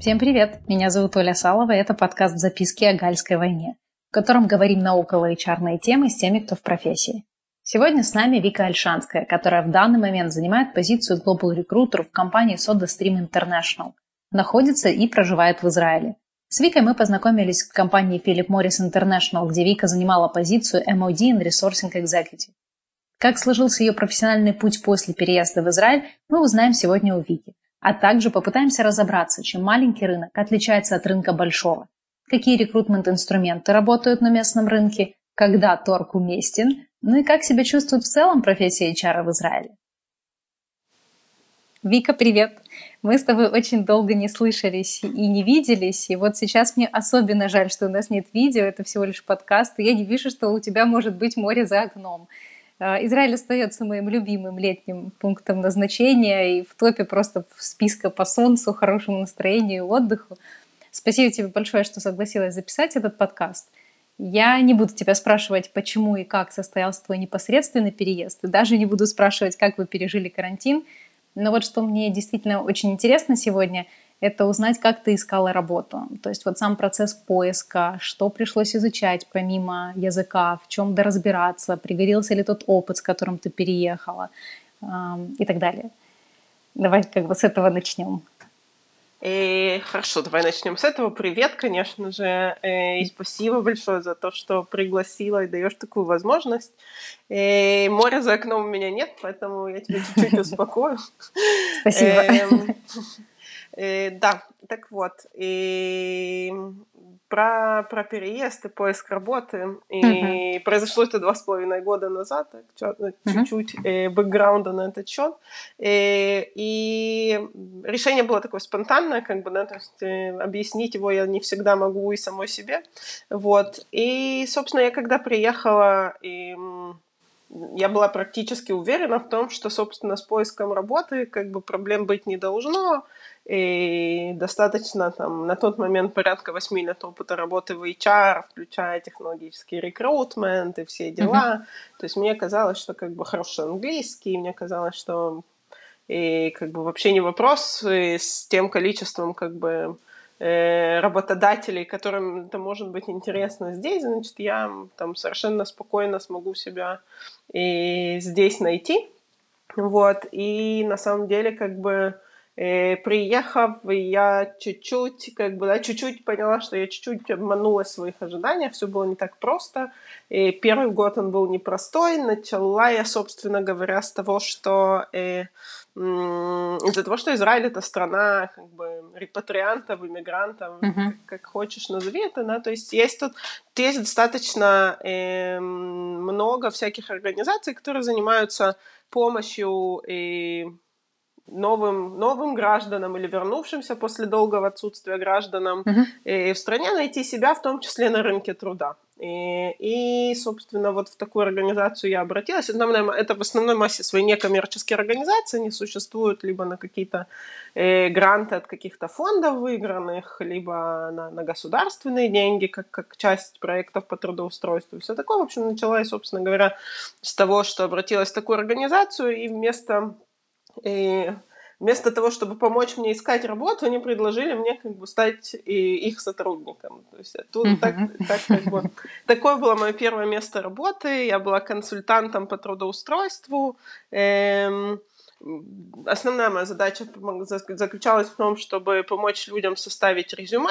Всем привет! Меня зовут Оля Салова, и это подкаст «Записки о Гальской войне», в котором говорим на около HR-ные темы с теми, кто в профессии. Сегодня с нами Вика Ольшанская, которая в данный момент занимает позицию Global Recruiter в компании SodaStream International, находится и проживает в Израиле. С Викой мы познакомились в компании Philip Morris International, где Вика занимала позицию MOD and Resourcing Executive. Как сложился ее профессиональный путь после переезда в Израиль, мы узнаем сегодня у Вики. А также попытаемся разобраться, чем маленький рынок отличается от рынка большого, какие рекрутмент-инструменты работают на местном рынке, когда торг уместен, ну и как себя чувствует в целом профессия HR в Израиле. Вика, привет! Мы с тобой очень долго не слышались и не виделись, и вот сейчас мне особенно жаль, что у нас нет видео, это всего лишь подкаст, и я не вижу, что у тебя может быть море за окном. Израиль остается моим любимым летним пунктом назначения и в топе просто в списка по солнцу, хорошему настроению и отдыху. Спасибо тебе большое, что согласилась записать этот подкаст. Я не буду тебя спрашивать, почему и как состоялся твой непосредственный переезд, и даже не буду спрашивать, как вы пережили карантин. Но вот что мне действительно очень интересно сегодня, это узнать, как ты искала работу. То есть вот сам процесс поиска, что пришлось изучать помимо языка, в чем доразбираться, пригодился ли тот опыт, с которым ты переехала, и так далее. Давай как бы с этого начнем. Хорошо, давай начнем с этого. Привет, конечно же, и спасибо большое за то, что пригласила и даешь такую возможность. Моря за окном у меня нет, поэтому я тебя чуть-чуть успокою. Спасибо. Да, так вот, про переезд и поиск работы. И произошло это 2,5 года назад, так, чуть-чуть бэкграунда на этот счет. И решение было такое спонтанное, как бы, да, то есть объяснить его я не всегда могу и самой себе. Вот. И, собственно, я когда приехала, я была практически уверена в том, что, собственно, с поиском работы как бы проблем быть не должно. И достаточно там на тот момент порядка 8 лет опыта работы в HR, включая технологический рекрутмент и все дела. То есть мне казалось, что как бы хороший английский, мне казалось, что и как бы вообще не вопрос с тем количеством как бы работодателей, которым это может быть интересно здесь, значит, я там совершенно спокойно смогу себя и здесь найти. Вот. И на самом деле как бы приехав, я чуть-чуть, как бы, да, чуть-чуть поняла, что я чуть-чуть обманула в своих ожиданиях, все было не так просто. И первый год он был непростой. Начала я, собственно говоря, с того, что из-за того, что Израиль — это страна как бы репатриантов, иммигрантов, как хочешь назови это, да, то есть есть достаточно много всяких организаций, которые занимаются помощью новым гражданам или вернувшимся после долгого отсутствия гражданам в стране найти себя, в том числе на рынке труда. И, собственно, вот в такую организацию я обратилась. Это в основной массе свои некоммерческие организации, они существуют либо на какие-то гранты от каких-то фондов выигранных, либо на государственные деньги, как часть проектов по трудоустройству. И все такое. В общем, начала я, собственно говоря, с того, что обратилась в такую организацию, и вместо того, чтобы помочь мне искать работу, они предложили мне как бы стать их сотрудником. То есть оттуда так как бы такое было мое первое место работы. Я была консультантом по трудоустройству. Основная моя задача заключалась в том, чтобы помочь людям составить резюме.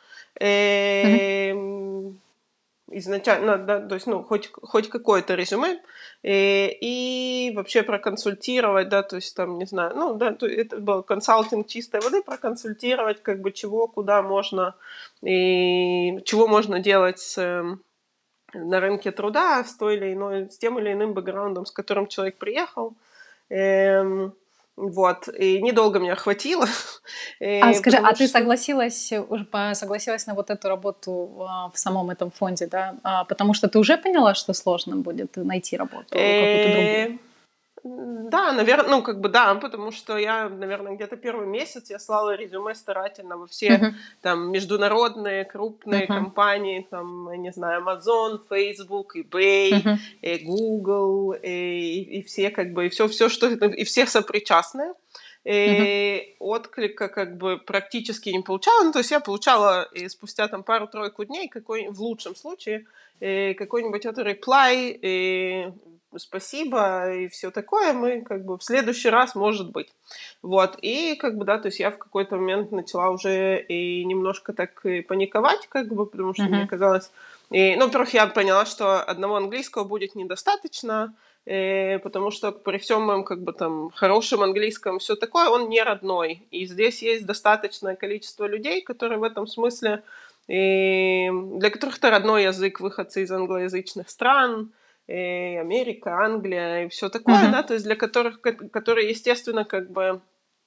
Изначально, да, то есть, хоть какое-то резюме, и вообще проконсультировать, да, то есть, там, не знаю, да, это был консалтинг чистой воды, проконсультировать, как бы, чего, куда можно, и чего можно делать на рынке труда с тем или иным бэкграундом, с которым человек приехал. Вот, и недолго меня хватило. Скажи, ты согласилась на вот эту работу в самом этом фонде, да? Потому что ты уже поняла, что сложно будет найти работу какую-то другую? Да, наверное, да, потому что я, наверное, где-то первый месяц я слала резюме старательно во все там международные крупные компании, там, я не знаю, Amazon, Facebook, eBay, Google, и все как бы, и все, что, и все сопричастные. Мгм. отклика как бы практически не получала. Ну, то есть я получала спустя там пару-тройку дней, в лучшем случае, какой-нибудь это реплай, спасибо и все такое, мы как бы в следующий раз, может быть. Вот, и как бы, да, то есть я в какой-то момент начала уже и немножко так и паниковать, как бы, потому что мне Мгм. казалось... ну, во-первых, я поняла, что одного английского будет недостаточно, потому что при всем моем как бы там хорошем английском все такое, он не родной. И здесь есть достаточное количество людей, которые в этом смысле, для которых это родной язык, выходцы из англоязычных стран, Америка, Англия и все такое, Мгм. да, то есть для которых, которые, естественно, как бы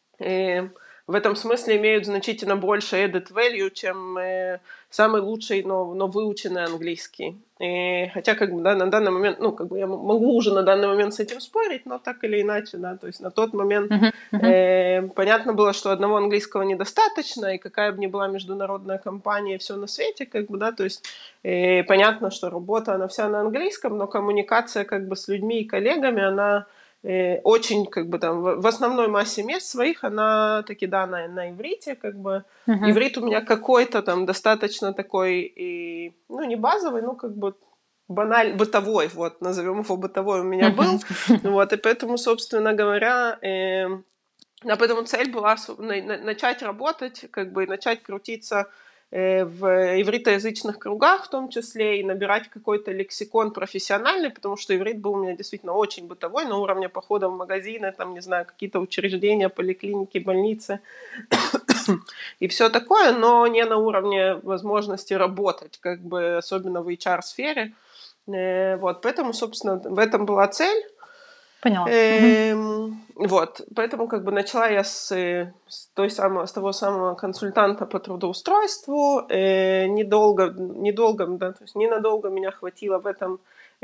в этом смысле имеют значительно больше added value, чем самый лучший, но выученный английский. Хотя, как бы, да, на данный момент, ну, как бы я могу уже на данный момент с этим спорить, но так или иначе, да, то есть на тот момент Мгм. Мгм. понятно было, что одного английского недостаточно, и какая бы ни была международная компания, все на свете, как бы, да, то есть понятно, что работа, она вся на английском, но коммуникация, как бы, с людьми и коллегами, она очень, как бы, там, в основной массе мест своих она таки, да, на иврите, как бы. Мгм. Иврит у меня какой-то там достаточно такой, и, ну, не базовый, ну, как бы бытовой, вот, назовем его бытовой у меня был, Мгм. вот, и поэтому, собственно говоря, а поэтому цель была начать работать, как бы, и начать крутиться в ивритоязычных кругах в том числе, и набирать какой-то лексикон профессиональный, потому что иврит был у меня действительно очень бытовой, на уровне похода в магазины, там, не знаю, какие-то учреждения, поликлиники, больницы и все такое, но не на уровне возможности работать, как бы, особенно в HR-сфере. Вот, поэтому, собственно, в этом была цель. Поняла. Мгм. Вот, поэтому как бы начала я с того самого консультанта по трудоустройству. Недолго, да, то есть ненадолго меня хватило в этом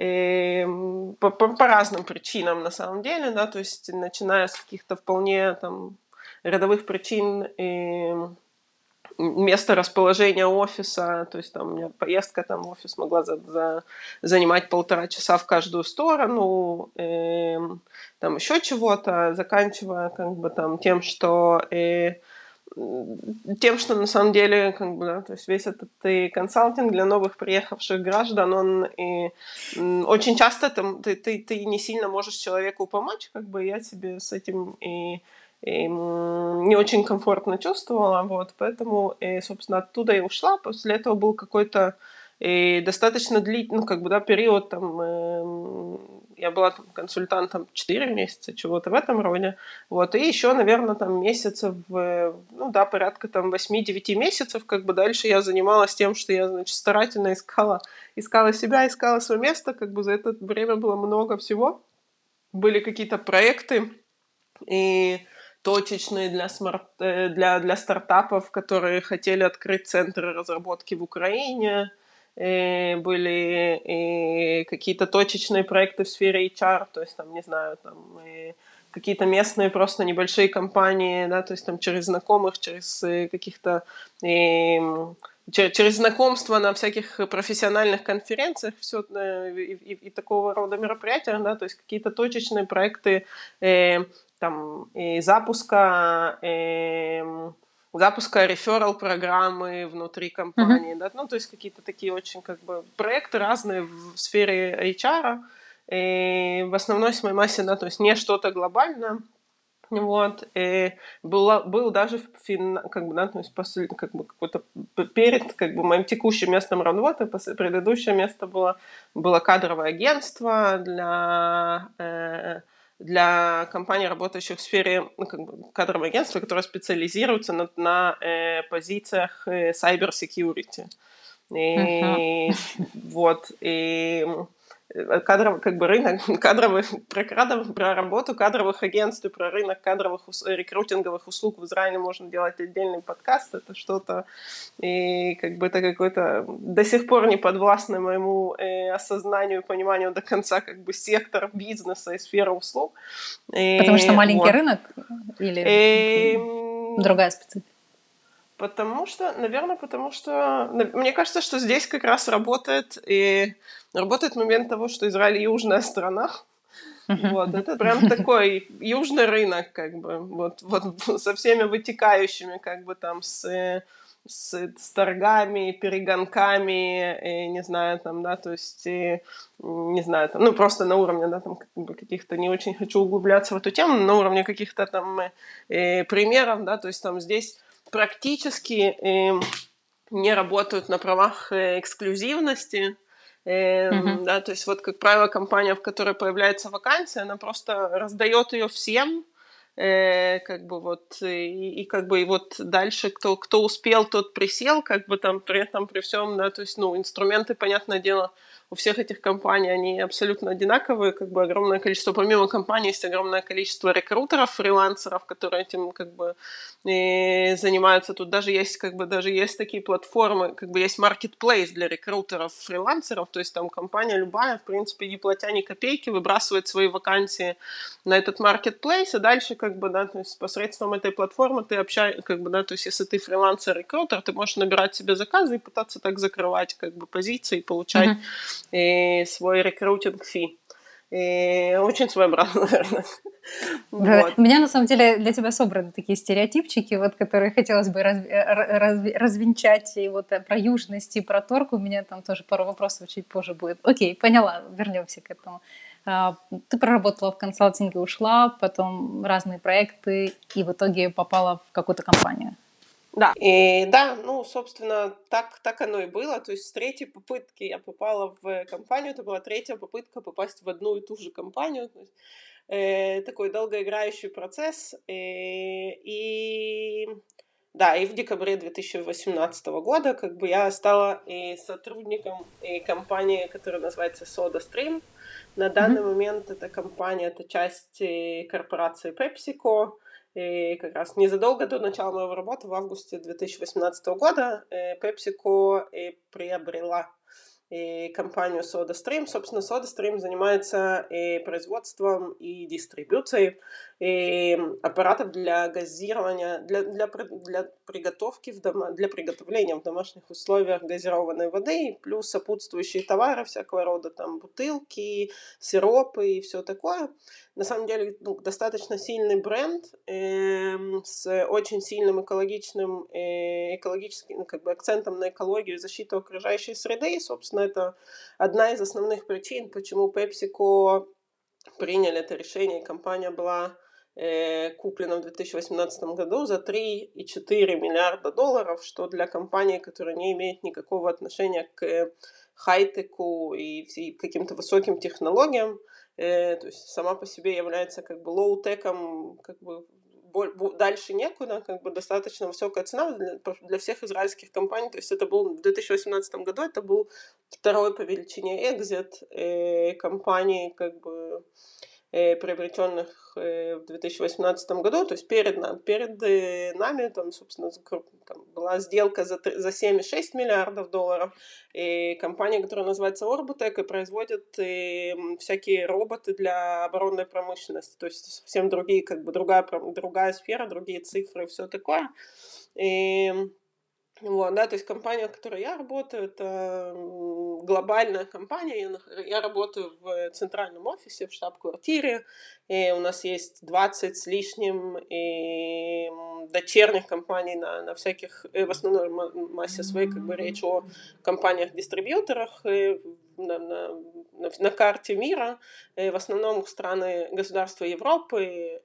по разным причинам на самом деле, да, то есть начиная с каких-то вполне там рядовых причин, место расположения офиса, то есть там у меня поездка там в офис могла занимать 1,5 часа в каждую сторону, там еще чего-то, заканчивая как бы там тем, что на самом деле, как бы, да, то есть весь этот консалтинг для новых приехавших граждан, он очень часто ты не сильно можешь человеку помочь, как бы я себе с этим и не очень комфортно чувствовала, вот, поэтому, собственно, оттуда и ушла. После этого был какой-то достаточно длительный, ну, как бы, да, период, там, я была там консультантом 4 месяца, чего-то в этом роде, вот, и еще, наверное, там месяцев, ну, да, порядка там 8-9 месяцев, как бы дальше я занималась тем, что я, значит, старательно искала себя, искала свое место, как бы за это время было много всего. Были какие-то проекты, и точечные для стартапов, которые хотели открыть центры разработки в Украине. Были и какие-то точечные проекты в сфере HR, то есть там, не знаю, там какие-то местные просто небольшие компании, да, то есть там через знакомых, через каких-то через знакомства на всяких профессиональных конференциях все, и такого рода мероприятия, да, то есть какие-то точечные проекты там, и запуска реферал программы внутри Мгм. компании, да, ну, то есть какие-то такие очень как бы проекты разные в сфере HR, и в основной своей массе, да, то есть не что-то глобальное, вот, и был даже как бы, да, то есть как бы какой-то перед как бы моим текущим местом работы, предыдущее место было кадровое агентство для компаний, работающих в сфере, ну, как бы кадровое агентство, которое специализируется на позициях cyber security. Мгм. И вот, и как бы рынок кадровых, про работу кадровых агентств и про рынок рекрутинговых услуг в Израиле можно делать отдельный подкаст. Это что-то, и как бы это какой-то до сих пор не подвластный моему осознанию и пониманию до конца как бы сектор бизнеса и сфера услуг. Потому что маленький Вот. рынок или И, другая специфика? потому что, мне кажется, что здесь как раз работает момент того, что Израиль южная страна, Вот, это прям такой южный рынок, как бы, вот со всеми вытекающими, как бы там, с торгами, перегонками, не знаю, там, да, то есть, не знаю, там, ну, просто на уровне, да, там, как бы каких-то, не очень хочу углубляться в эту тему, но на уровне каких-то там примеров, да, то есть там здесь практически не работают на правах эксклюзивности, да, то есть вот, как правило, компания, в которой появляется вакансия, она просто раздает ее всем, как бы вот, и как бы и вот дальше кто успел, тот присел, как бы там при этом, при всем, да, то есть, ну, инструменты, понятное дело, у всех этих компаний, они абсолютно одинаковые, как бы огромное количество, помимо компаний, есть огромное количество рекрутеров, фрилансеров, которые этим, как бы, занимаются. Тут даже есть, как бы, даже есть такие платформы, как бы есть marketplace для рекрутеров, фрилансеров, то есть там компания любая, в принципе, не платя ни копейки, выбрасывает свои вакансии на этот marketplace, и дальше, как бы, да, то есть посредством этой платформы ты общаешься, как бы, да, то есть если ты фрилансер-рекрутер, ты можешь набирать себе заказы и пытаться так закрывать, как бы, позиции, получать свой рекрутинг-фи. Очень своеобразно, наверное. Да. Вот. У меня, на самом деле, для тебя собраны такие стереотипчики, вот, которые хотелось бы развенчать. И вот про южность и про торг у меня там тоже пару вопросов чуть позже будет. Окей, поняла, вернемся к этому. Ты проработала в консалтинге, ушла, потом разные проекты, и в итоге попала в какую-то компанию. Да, и да, ну, собственно, так оно и было. То есть с третьей попытки я попала в компанию. Это была третья попытка попасть в одну и ту же компанию. То есть, такой долгоиграющий процесс. И да, и в декабре 2018 года как бы я стала сотрудником компании, которая называется SodaStream. На данный момент эта компания, это часть корпорации PepsiCo. И как раз незадолго до начала моей работы, в августе 2018 года, PepsiCo приобрела компанию SodaStream. Собственно, SodaStream занимается производством и дистрибьюцией аппаратов для газирования, для приготовки для приготовления в домашних условиях газированной воды, плюс сопутствующие товары всякого рода, там бутылки, сиропы и все такое. На самом деле, ну, достаточно сильный бренд с очень сильным экологическим, ну, как бы акцентом на экологию и защиту окружающей среды. И, собственно, это одна из основных причин, почему PepsiCo приняли это решение, и компания была куплена в 2018 году за $3,4 миллиарда, что для компании, которая не имеет никакого отношения к хай-теку и каким-то высоким технологиям, то есть сама по себе является как бы лоу-теком, как бы дальше некуда, как бы достаточно высокая цена для всех израильских компаний. То есть это был в 2018 году, это был второй по величине экзит компании, как бы приобретенных в 2018 году, то есть перед нами там, собственно, там была сделка за $7,6 миллиардов, и компания, которая называется Orbotech, и производит всякие роботы для оборонной промышленности, то есть совсем другие, как бы другая сфера, другие цифры, все такое. И вот, да, то есть компания, в которой я работаю, это глобальная компания. Я работаю в центральном офисе, в штаб-квартире. И у нас есть 20 с лишним дочерних компаний на всяких, в основной массе своей, как бы речь о компаниях-дистрибьюторах на карте мира. В основном страны, государства Европы,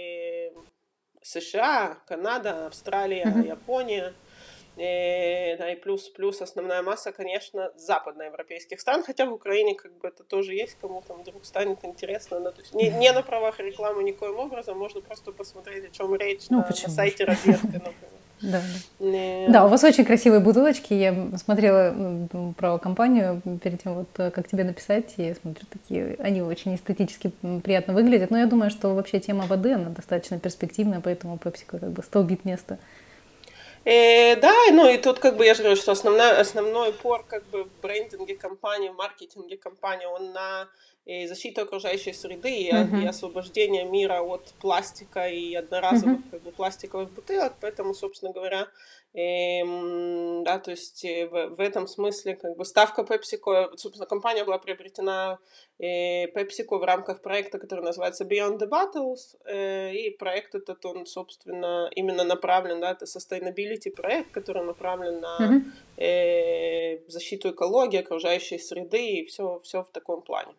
США, Канада, Австралия, Япония. Да, и плюс основная масса, конечно, западноевропейских стран, хотя в Украине как бы это тоже есть, кому там вдруг станет интересно. Да, то есть не на правах рекламы никоим образом, можно просто посмотреть, о чем речь на сайте разведки, например. Да, да, у вас очень красивые бутылочки. Я смотрела про компанию перед тем, вот как тебе написать, и я смотрю, такие, они очень эстетически приятно выглядят. Но я думаю, что вообще тема воды, она достаточно перспективная, поэтому PepsiCo как бы столбит место. Да, ну и тут как бы я же говорю, что основной упор как бы в брендинге компании, в маркетинге компании, он на и защиты окружающей среды и освобождения мира от пластика и одноразовых как бы пластиковых бутылок, поэтому, собственно говоря, да, то есть в этом смысле как бы ставка PepsiCo, собственно, компания была приобретена PepsiCo в рамках проекта, который называется Beyond the Bottles, и проект этот, он, собственно, именно направлен, да, это sustainability проект, который направлен на защиту экологии, окружающей среды и все в таком плане.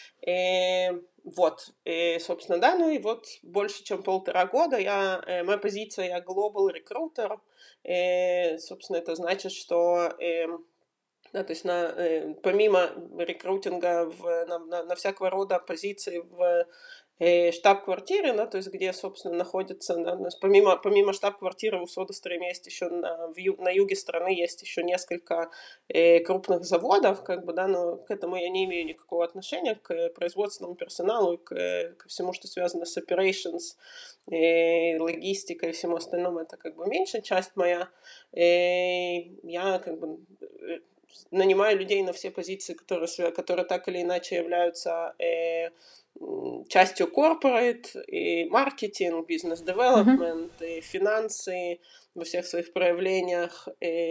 Вот, собственно, да, ну и вот больше чем 1,5 года моя позиция, я global recruiter, собственно, это значит, что да, то есть помимо рекрутинга на всякого рода позиции в штаб-квартире, да, то есть где, собственно, находится, да, помимо штаб-квартиры у SodaStream есть еще на юге страны есть еще несколько крупных заводов, как бы, да, но к этому я не имею никакого отношения, к производственному персоналу и ко всему, что связано с operations, логистикой и всему остальному, это как бы меньшая часть моя. Я как бы нанимаю людей на все позиции, которые так или иначе являются частью corporate, и маркетинг, бизнес-девелопмент, и финансы во всех своих проявлениях.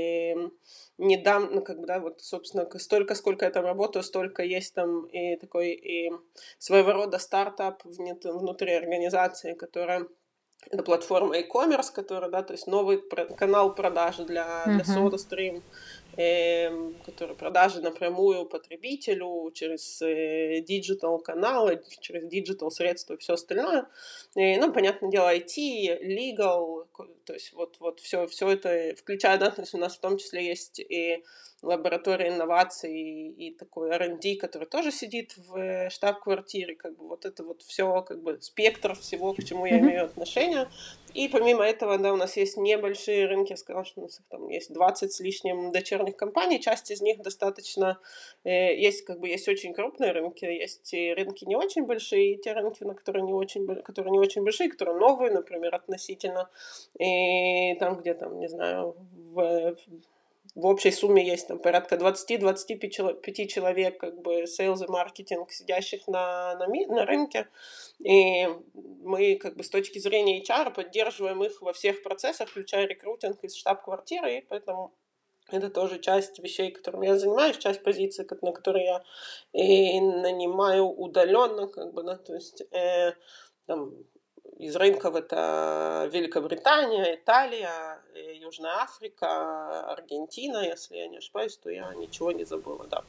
Недавно, как бы, да, вот, собственно, столько, сколько я там работаю, столько есть там и такой и своего рода стартап внутри организации, которая это платформа e-commerce, которая, да, то есть новый канал продаж для SodaStream, который продажи напрямую потребителю через диджитал каналы, через диджитал средства и все остальное. Ну, понятное дело, IT, legal, то есть вот все это включая, да, то есть у нас в том числе есть и лаборатория инноваций и такой R&D, который тоже сидит в штаб-квартире, как бы вот это вот все, как бы спектр всего, к чему я имею отношение. И помимо этого, да, у нас есть небольшие рынки, я сказала, что у нас их там есть 20 с лишним дочерних компаний, часть из них достаточно, есть как бы есть очень крупные рынки, есть и рынки не очень большие, и те рынки, которые не очень большие, которые новые, например, относительно, и там, где там, не знаю, в общей сумме есть там порядка 20-25 человек, как бы, sales и маркетинг, сидящих на рынке. И мы, как бы, с точки зрения HR поддерживаем их во всех процессах, включая рекрутинг из штаб-квартиры, и поэтому это тоже часть вещей, которыми я занимаюсь, часть позиций, на которые я и нанимаю удаленно, как бы, да, то есть там, из рынков это Великобритания, Италия, Южная Африка, Аргентина, если я не ошибаюсь, то я ничего не забыла, да.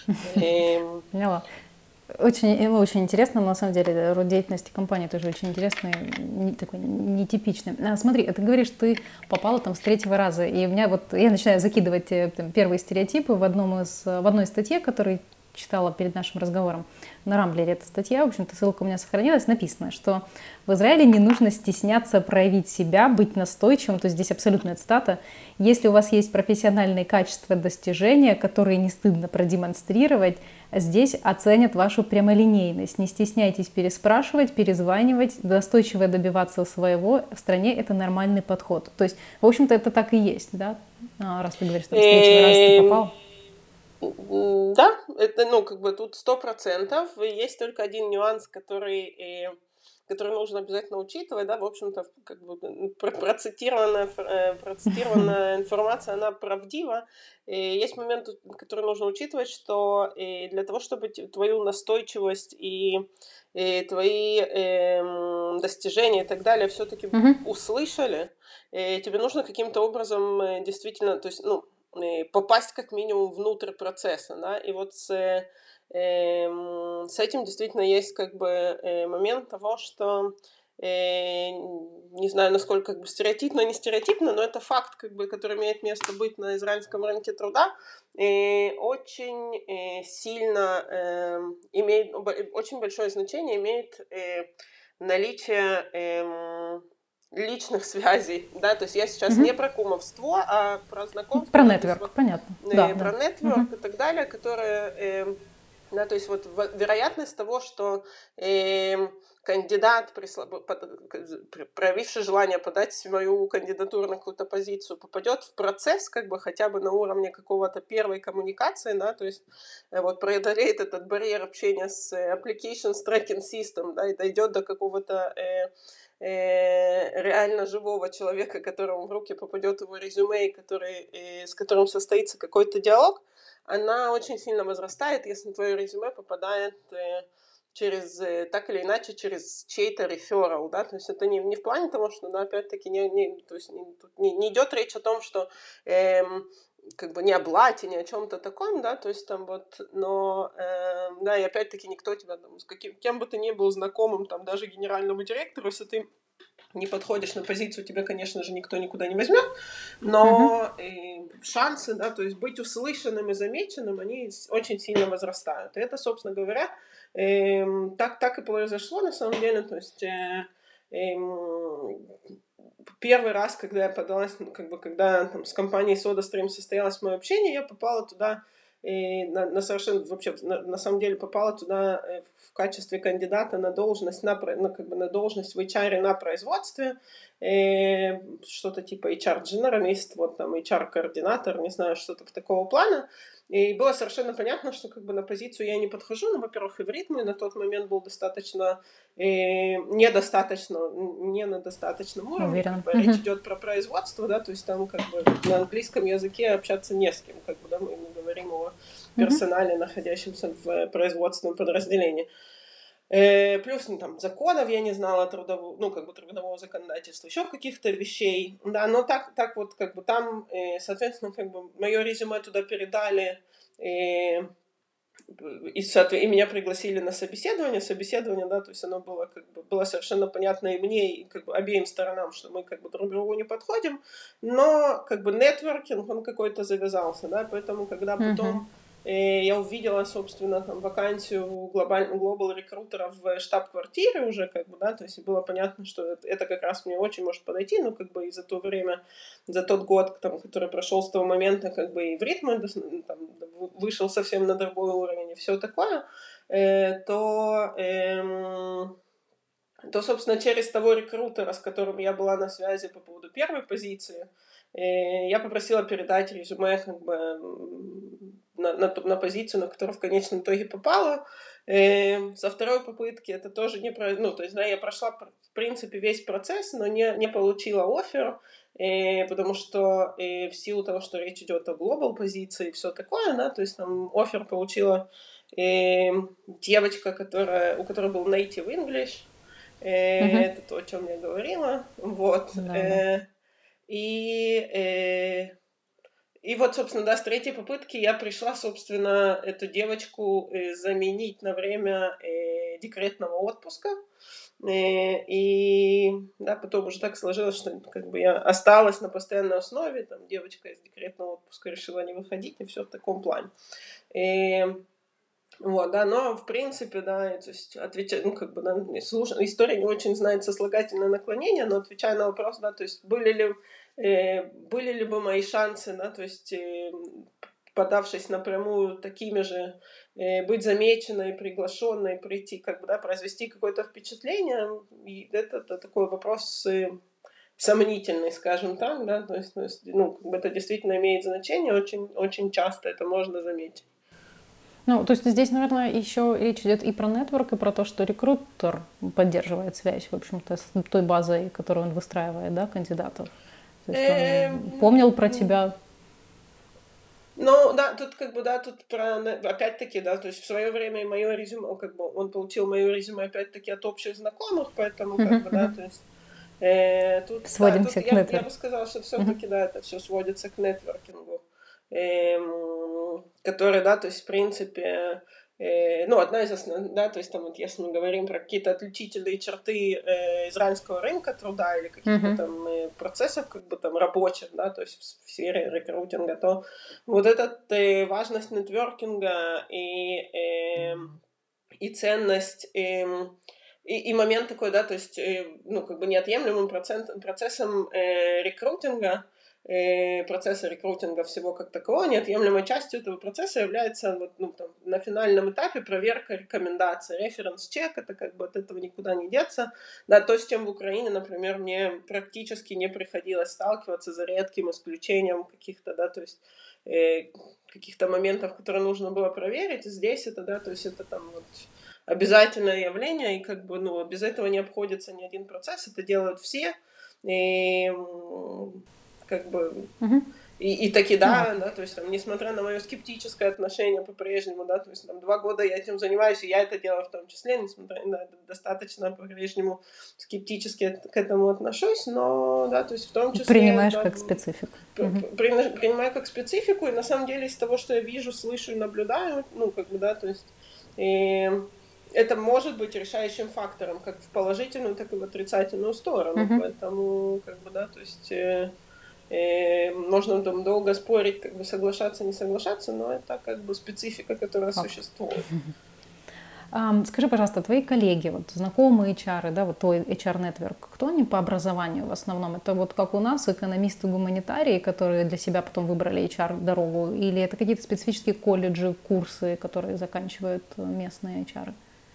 Поняла. Очень интересно, на самом деле, род деятельности компании тоже очень интересный, такой нетипичный. Смотри, ты говоришь, ты попала там с 3-го раза, и у меня вот, я начинаю закидывать там, первые стереотипы в одной статье, которую читала перед нашим разговором. На Рамблере эта статья, в общем-то, ссылка у меня сохранилась, написано, что в Израиле не нужно стесняться проявить себя, быть настойчивым, то есть здесь абсолютная цитата. Если у вас есть профессиональные качества, достижения, которые не стыдно продемонстрировать, здесь оценят вашу прямолинейность. Не стесняйтесь переспрашивать, перезванивать, настойчиво добиваться своего. В стране это нормальный подход. То есть, в общем-то, это так и есть, да? Раз ты говоришь, что с 3-го раза ты попал. Да, это, ну, как бы тут 100%. Есть только один нюанс, который нужно обязательно учитывать, да, в общем-то, как бы процитированная информация, она правдива. И есть момент, который нужно учитывать, что для того, чтобы твою настойчивость и твои достижения и так далее все-таки услышали, тебе нужно каким-то образом действительно, то есть, ну, попасть как минимум внутрь процесса, да, и вот с этим действительно есть как бы момент того, что не знаю, насколько как бы стереотипно, не стереотипно, но это факт, как бы, который имеет место быть на израильском рынке труда, очень сильно имеет, очень большое значение имеет наличие личных связей, да, то есть я сейчас не про кумовство, а про знакомство. Про да, нетворк, вот, понятно. Да, про нетворк и так далее, которые Да, то есть вот вероятность того, что кандидат, проявивший желание подать свою кандидатуру на какую-то позицию, попадет в процесс как бы хотя бы на уровне какого-то первой коммуникации, да, то есть вот преодолеет этот барьер общения с application tracking system, да, и дойдет до какого-то реально живого человека, которому в руки попадет его резюме, с которым состоится какой-то диалог, она очень сильно возрастает, если твое резюме попадает через, так или иначе, через чей-то реферал, да, то есть это не в плане того, что, да, опять-таки, то есть не идет речь о том, что как бы не о блате, не о чем-то таком, да, то есть там вот, но, да, и опять-таки никто тебя, там, кем бы ты ни был знакомым, там, даже генеральному директору, если ты не подходишь на позицию, тебя, конечно же, никто никуда не возьмет, но шансы, да, то есть быть услышанным и замеченным, они очень сильно возрастают. И это, собственно говоря, так и произошло на самом деле, то есть первый раз, когда я подалась, как бы, когда там с компанией SodaStream состоялось мое общение, я попала туда на совершенно, вообще, на самом деле попала туда в качестве кандидата на должность, как бы на должность в HR на производстве, что-то типа HR-дженералист, вот там HR-координатор, не знаю, что-то такого плана. И было совершенно понятно, что как бы на позицию я не подхожу, но, во-первых, иврит мой на тот момент был достаточно не на достаточном уровне, как Уверена. бы речь идет про производство, да, то есть там как бы на английском языке общаться не с кем, как бы, да, мы не говорим о персонале, находящемся в производственном подразделении. Плюс, ну, там, законов я не знала, трудового законодательства, еще каких-то вещей, да, но так вот, как бы там, соответственно, как бы мое резюме туда передали, и меня пригласили на собеседование, да, то есть оно было, как бы, было совершенно понятно и мне, и как бы обеим сторонам, что мы как бы друг другу не подходим, но как бы нетворкинг, он какой-то завязался, да, поэтому когда потом я увидела, собственно, там вакансию глобал рекрутера в штаб-квартире уже, как бы, да, то есть было понятно, что это как раз мне очень может подойти, но как бы и за то время, за тот год, там, который прошел с того момента, как бы и в ритме там, вышел совсем на другой уровень и все такое, то, собственно, через того рекрутера, с которым я была на связи по поводу первой позиции, я попросила передать резюме как бы на позицию, на которую в конечном итоге попала. Со второй попытки это тоже не про... Ну, то есть, да, я прошла, в принципе, весь процесс, но не получила оффер, потому что в силу того, что речь идет о глобал позиции и все такое, да, то есть там оффер получила девочка, у которой был native English, это то, о чем я говорила, вот, Да, да. и вот, собственно, да, с третьей попытки я пришла, собственно, эту девочку заменить на время декретного отпуска. И да, потом уже так сложилось, что как бы я осталась на постоянной основе, там девочка из декретного отпуска решила не выходить, и все в таком плане. Вот, да, но в принципе, да, то есть отвечать, ну, как бы, да, история не очень знает сослагательное наклонение, но отвечая на вопрос, да, то есть были ли бы мои шансы, да, то есть подавшись напрямую такими же, быть замеченной, приглашенной, прийти, как бы, да, произвести какое-то впечатление, и это такой вопрос сомнительный, скажем так, да, то есть, ну, как бы это действительно имеет значение, очень, очень часто это можно заметить. Ну, то есть здесь, наверное, еще речь идет и про нетворк, и про то, что рекрутер поддерживает связь, в общем-то, с той базой, которую он выстраивает, да, кандидатов. То есть он помнил про тебя. Ну, да, тут как бы, да, тут про, опять-таки, да, то есть в свое время мое резюме, как бы он получил мое резюме опять-таки от общих знакомых, поэтому как бы, да, то есть тут, да, тут Сводимся к я бы нетворку. сказала, что все-таки, да, это все сводится к нетворкингу, который, да, то есть в принципе, ну, одна из основных, да, то есть там вот если мы говорим про какие-то отличительные черты израильского рынка труда или каких-то там процессов как бы там рабочих, да, то есть в сфере рекрутинга, то вот эта важность нетворкинга и ценность, и момент такой, да, то есть, ну, как бы неотъемлемым процессом рекрутинга процесса рекрутинга всего как такового, неотъемлемой частью этого процесса является вот, ну, там, на финальном этапе проверка рекомендаций, референс-чек, это как бы от этого никуда не деться. Да, то, с чем в Украине, например, мне практически не приходилось сталкиваться, за редким исключением каких-то, да, то есть каких-то моментов, которые нужно было проверить. Здесь это, да, то есть это там вот обязательное явление, и как бы, ну, без этого не обходится ни один процесс, это делают все, и как бы... И таки да, то есть там, несмотря на мое скептическое отношение по-прежнему, да, то есть там 2 года я этим занимаюсь, и я это делаю в том числе, несмотря на достаточно по-прежнему скептически к этому отношусь, но, да, то есть в том числе... Принимаешь да, как специфику. Принимаю как специфику, и на самом деле из того, что я вижу, слышу и наблюдаю, ну, как бы, да, то есть... это может быть решающим фактором как в положительную, так и в отрицательную сторону, поэтому, как бы, да, то есть... можно там долго спорить, как бы соглашаться, не соглашаться, но это как бы специфика, которая существует. Скажи, пожалуйста, твои коллеги, вот знакомые HR, да, вот твой HR-нетворк, кто они по образованию в основном? Это вот как у нас экономисты-гуманитарии, которые для себя потом выбрали HR-дорогу, или это какие-то специфические колледжи, курсы, которые заканчивают местные HR?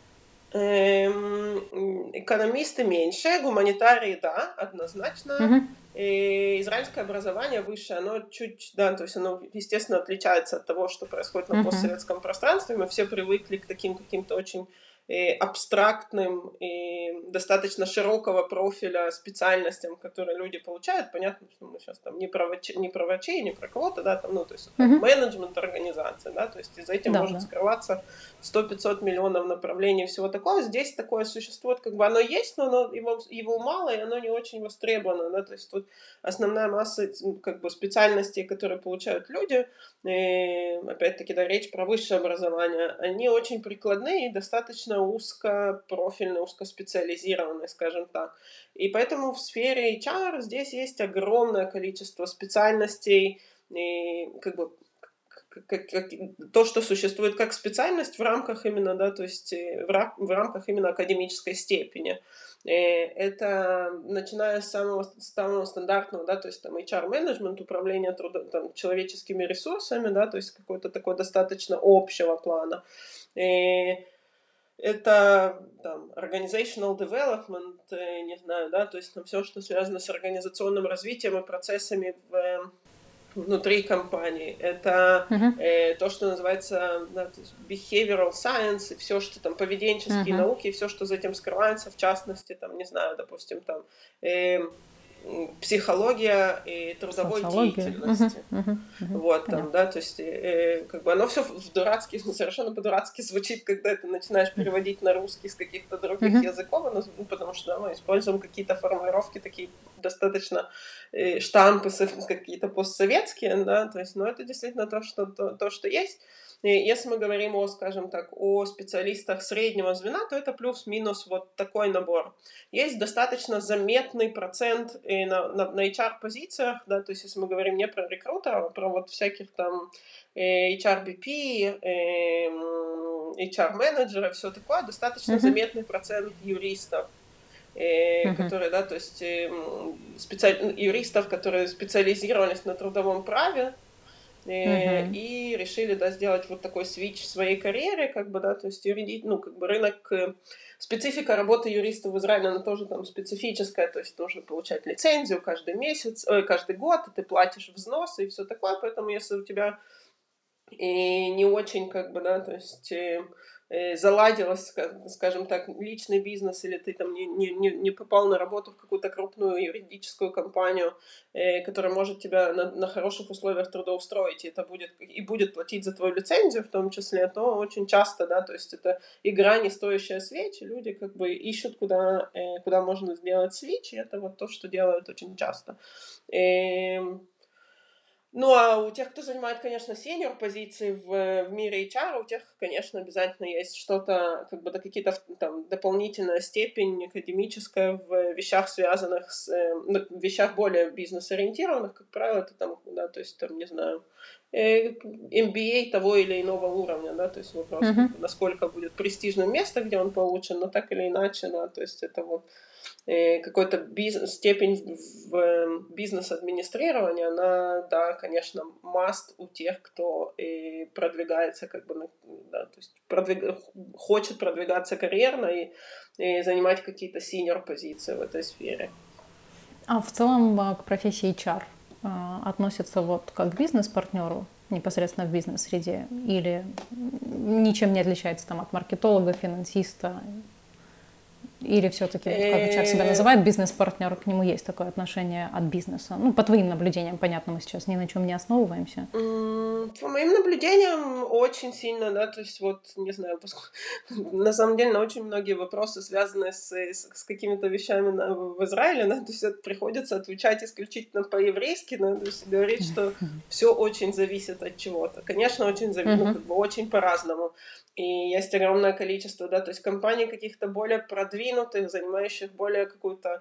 Экономисты меньше, гуманитарии, да, однозначно. И израильское образование высшее, оно чуть, да, то есть оно, естественно, отличается от того, что происходит на постсоветском пространстве. Мы все привыкли к таким каким-то очень абстрактным и достаточно широкого профиля специальностям, которые люди получают. Понятно, что мы сейчас там не про врачей, не про кого-то, да, там, ну, то есть менеджмент организации, да, то есть за этим может скрываться 100-500 миллионов направлений, всего такого. Здесь такое существует, как бы оно есть, но его мало, и оно не очень востребовано, да, то есть тут основная масса, как бы, специальностей, которые получают люди, и, опять-таки, да, речь про высшее образование, они очень прикладные и достаточно узкопрофильные, узкоспециализированные, скажем так. И поэтому в сфере HR здесь есть огромное количество специальностей, и как бы то, что существует как специальность в рамках именно, да, то есть в рамках именно академической степени. Это начиная с самого стандартного, да, то есть там HR-менеджмент, управление там, человеческими ресурсами, да, то есть какой-то такой достаточно общего плана. Это там organizational development, не знаю, да, то есть там все, что связано с организационным развитием и процессами внутри компании. Это то, что называется, да, behavioral science, и все, что там поведенческие науки, и все, что за этим скрывается, в частности, там, не знаю, допустим, там психология и трудовой деятельности. Вот там, да, то есть как бы оно все совершенно по-дурацки звучит, когда это начинаешь переводить на русский с каких-то других языков, потому что, да, мы используем какие-то формулировки такие достаточно штампы какие-то постсоветские, да, то есть, но это действительно то, что есть. И если мы говорим о, скажем так, о специалистах среднего звена, то это плюс-минус вот такой набор. Есть достаточно заметный процент и на HR-позициях, да, то есть если мы говорим не про рекрутеров, а про вот всяких там HRBP, HR-менеджеров, все такое, достаточно заметный процент юристов, которые, да, то есть юристов, которые специализировались на трудовом праве, и решили, да, сделать вот такой свитч в своей карьере, как бы, да, то есть ну, как бы рынок, специфика работы юриста в Израиле, она тоже там специфическая, то есть нужно получать лицензию каждый месяц, каждый год, и ты платишь взносы и все такое, поэтому если у тебя не очень, как бы, да, то есть заладилось, скажем так, личный бизнес, или ты там не попал на работу в какую-то крупную юридическую компанию, которая может тебя на хороших условиях трудоустроить, и это будет платить за твою лицензию в том числе, то очень часто, да, то есть это игра, не стоящая свеч, и люди как бы ищут, куда можно сделать свич, и это вот то, что делают очень часто. Ну, а у тех, кто занимает, конечно, сеньор позиции в мире HR, у тех, конечно, обязательно есть что-то, как бы, да, какие-то там дополнительная степень академическая в вещах, связанных с вещах более бизнес-ориентированных, как правило, это там, да, то есть там, не знаю, MBA того или иного уровня, да, то есть вопрос, насколько будет престижным место, где он получен, но так или иначе, да, то есть это вот какой-то степень в бизнес-администрирования, она, да, конечно, must у тех, кто продвигается, как бы, да, то есть хочет продвигаться карьерно и занимать какие-то senior-позиции в этой сфере. А в целом к профессии HR относятся вот как к бизнес-партнеру непосредственно в бизнес-среде или ничем не отличается там от маркетолога, финансиста? Или все-таки, вот как HR себя называет, бизнес-партнер, к нему есть такое отношение от бизнеса? Ну, по твоим наблюдениям, понятно, мы сейчас ни на чем не основываемся. По моим наблюдениям, очень сильно, да, то есть вот, не знаю, на самом деле на очень многие вопросы, связанные с какими-то вещами в Израиле, да, то есть это приходится отвечать исключительно по-еврейски, да, то есть говорить, что все очень зависит от чего-то. Конечно, очень зависит, ну, как бы очень по-разному. И есть огромное количество, да, то есть компаний каких-то более продвинутых, занимающих более какую-то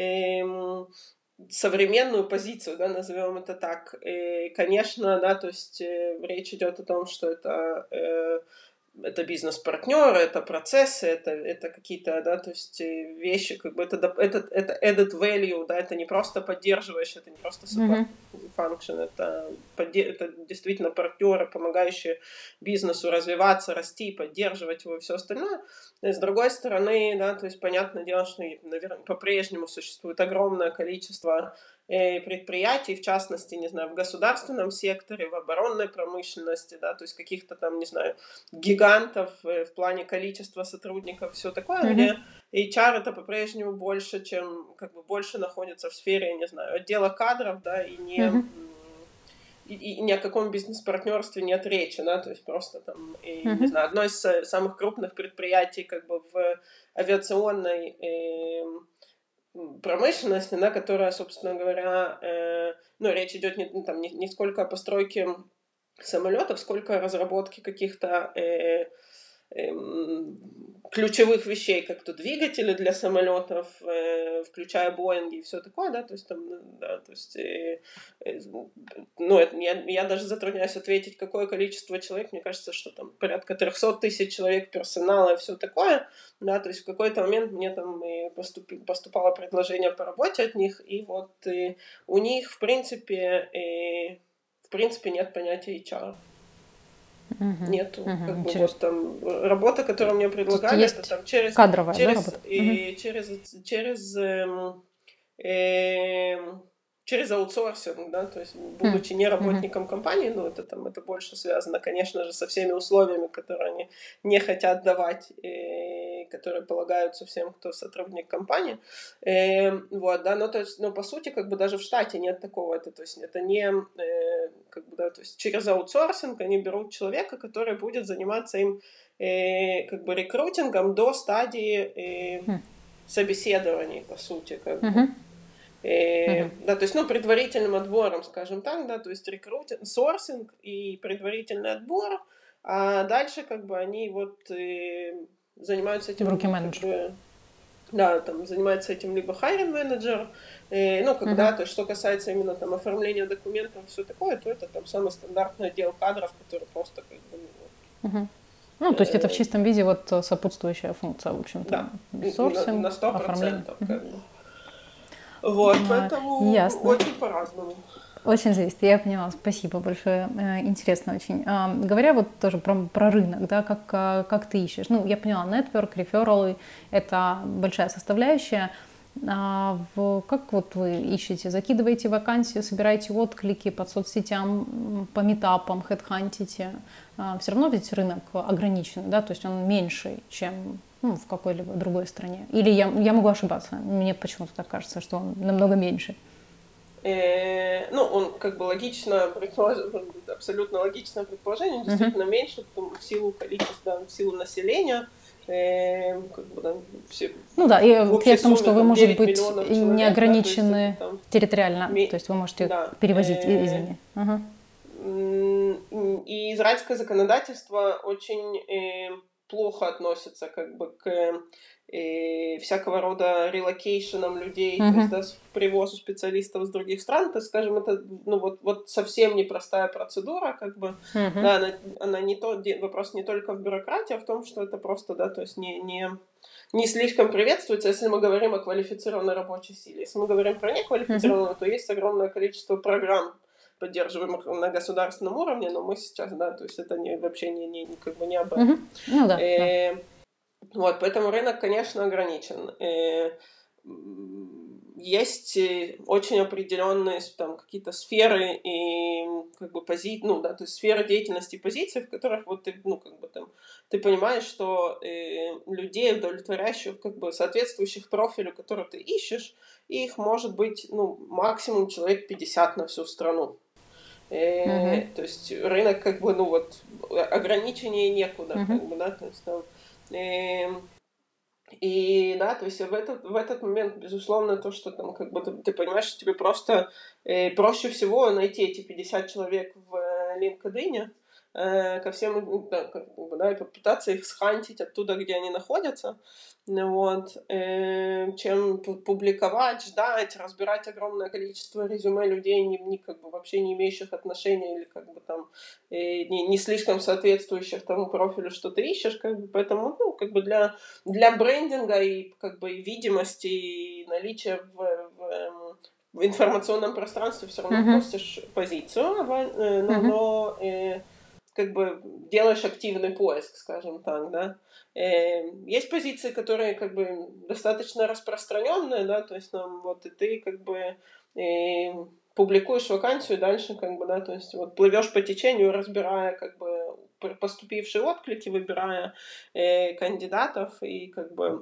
современную позицию, да, назовем это так. И, конечно, да, то есть речь идет о том, что это бизнес-партнеры, это процессы, это какие-то, да, то есть вещи, как бы это added value, да, это не просто поддерживаешь, это не просто support function, это действительно партнеры, помогающие бизнесу развиваться, расти, поддерживать его и все остальное. И с другой стороны, да, то есть понятное дело, что, наверное, по-прежнему существует огромное количество предприятий, в частности, не знаю, в государственном секторе, в оборонной промышленности, да, то есть каких-то там, не знаю, гигантов в плане количества сотрудников, все такое, где HR это по-прежнему больше, чем, как бы, больше находится в сфере, не знаю, отдела кадров, да, и ни о каком бизнес-партнерстве нет речи, да, то есть просто там, не знаю, одно из самых крупных предприятий, как бы, в авиационной промышленности, да, которая, собственно говоря, ну, речь идет не сколько о постройке самолетов, сколько о разработке каких-то ключевых вещей, как то двигатели для самолетов, включая Боинги и все такое, да, то есть там, да, то есть, ну, я даже затрудняюсь ответить, какое количество человек, мне кажется, что там порядка 300 тысяч человек персонала и все такое, да, то есть в какой-то момент мне там поступало предложение по работе от них, и вот у них, в принципе, нет понятия HR. Нету. Как бы вот там работа, которую мне предлагали, это там кадровая, да, работа? Через аутсорсинг, да, то есть будучи не работником компании, ну это больше связано, конечно же, со всеми условиями, которые они не хотят давать, которые полагаются всем, кто сотрудник компании, вот, да, но то есть, ну, по сути, как бы даже в штате нет такого, то есть это не, как бы, да, то есть через аутсорсинг они берут человека, который будет заниматься им, как бы, рекрутингом до стадии собеседований, по сути, как бы. Да, то есть, ну, предварительным отбором, скажем так, да, то есть рекрутинг, сорсинг и предварительный отбор, а дальше, как бы, они вот занимаются этим. Руки менеджера. Да, там занимается этим либо hiring менеджер, ну, когда, то есть, что касается именно там оформления документов, все такое, то это там самый стандартный отдел кадров, который просто, как бы, ну, то есть это в чистом виде вот сопутствующая функция, в общем-то. Да, сорсинг, на 100%, оформление. как бы. Вот, поэтому Ясно. очень по-разному. Очень зависит, я поняла, спасибо большое, интересно очень. Говоря вот тоже про рынок, да, как ты ищешь, ну, я поняла, network, рефералы – это большая составляющая. Как вот вы ищете? Закидываете вакансию, собираете отклики по соцсетям, по митапам, хедхантите? Все равно ведь рынок ограничен, да, то есть он меньше, чем в какой-либо другой стране. Или я могу ошибаться, мне почему-то так кажется, что он намного меньше. Ну, он как бы абсолютно логичное предположение, действительно меньше, в силу количества, в силу населения. Как бы, да, ну да, и я к тому, что вы, может быть, человек, не ограничены, да, то есть, территориально, то есть вы можете перевозить, извини. И израильское законодательство очень плохо относится как бы к всякого рода релокейшенам людей, то есть, да, привозу специалистов из других стран, то, скажем, это, ну, вот совсем непростая процедура, как бы, да, она вопрос не только в бюрократии, а в том, что это просто, да, то есть не слишком приветствуется, если мы говорим о квалифицированной рабочей силе. Если мы говорим про неквалифицированную, то есть огромное количество программ, поддерживаемых на государственном уровне, но мы сейчас, да, то есть это вообще как бы не об этом. Ну да, Вот, поэтому рынок, конечно, ограничен. Есть очень определенные там какие-то сферы и как бы ну да, то есть сферы деятельности и позиций, в которых вот ты, ну как бы там, ты понимаешь, что людей, удовлетворяющих, как бы соответствующих профилю, который ты ищешь, их может быть, ну, максимум человек 50 на всю страну. То есть рынок как бы, ну вот, ограничений некуда, как бы, да, то есть там... И да, то есть в этот момент, безусловно, то, что там как бы ты понимаешь, что тебе просто проще всего найти эти 50 человек в LinkedIn, ко всем, да, как бы, да, и попытаться их схантить оттуда, где они находятся, вот, чем публиковать, ждать, разбирать огромное количество резюме людей, как бы вообще не имеющих отношения или как бы там не слишком соответствующих тому профилю, что ты ищешь, как бы, поэтому, ну, как бы для брендинга и как бы и видимости, и наличия в информационном пространстве все равно постишь позицию, но как бы делаешь активный поиск, скажем так, да. Есть позиции, которые как бы достаточно распространенные, да, то есть вот и ты как бы публикуешь вакансию, и дальше как бы, да, то есть вот плывешь по течению, разбирая как бы поступившие отклики, выбирая кандидатов и как бы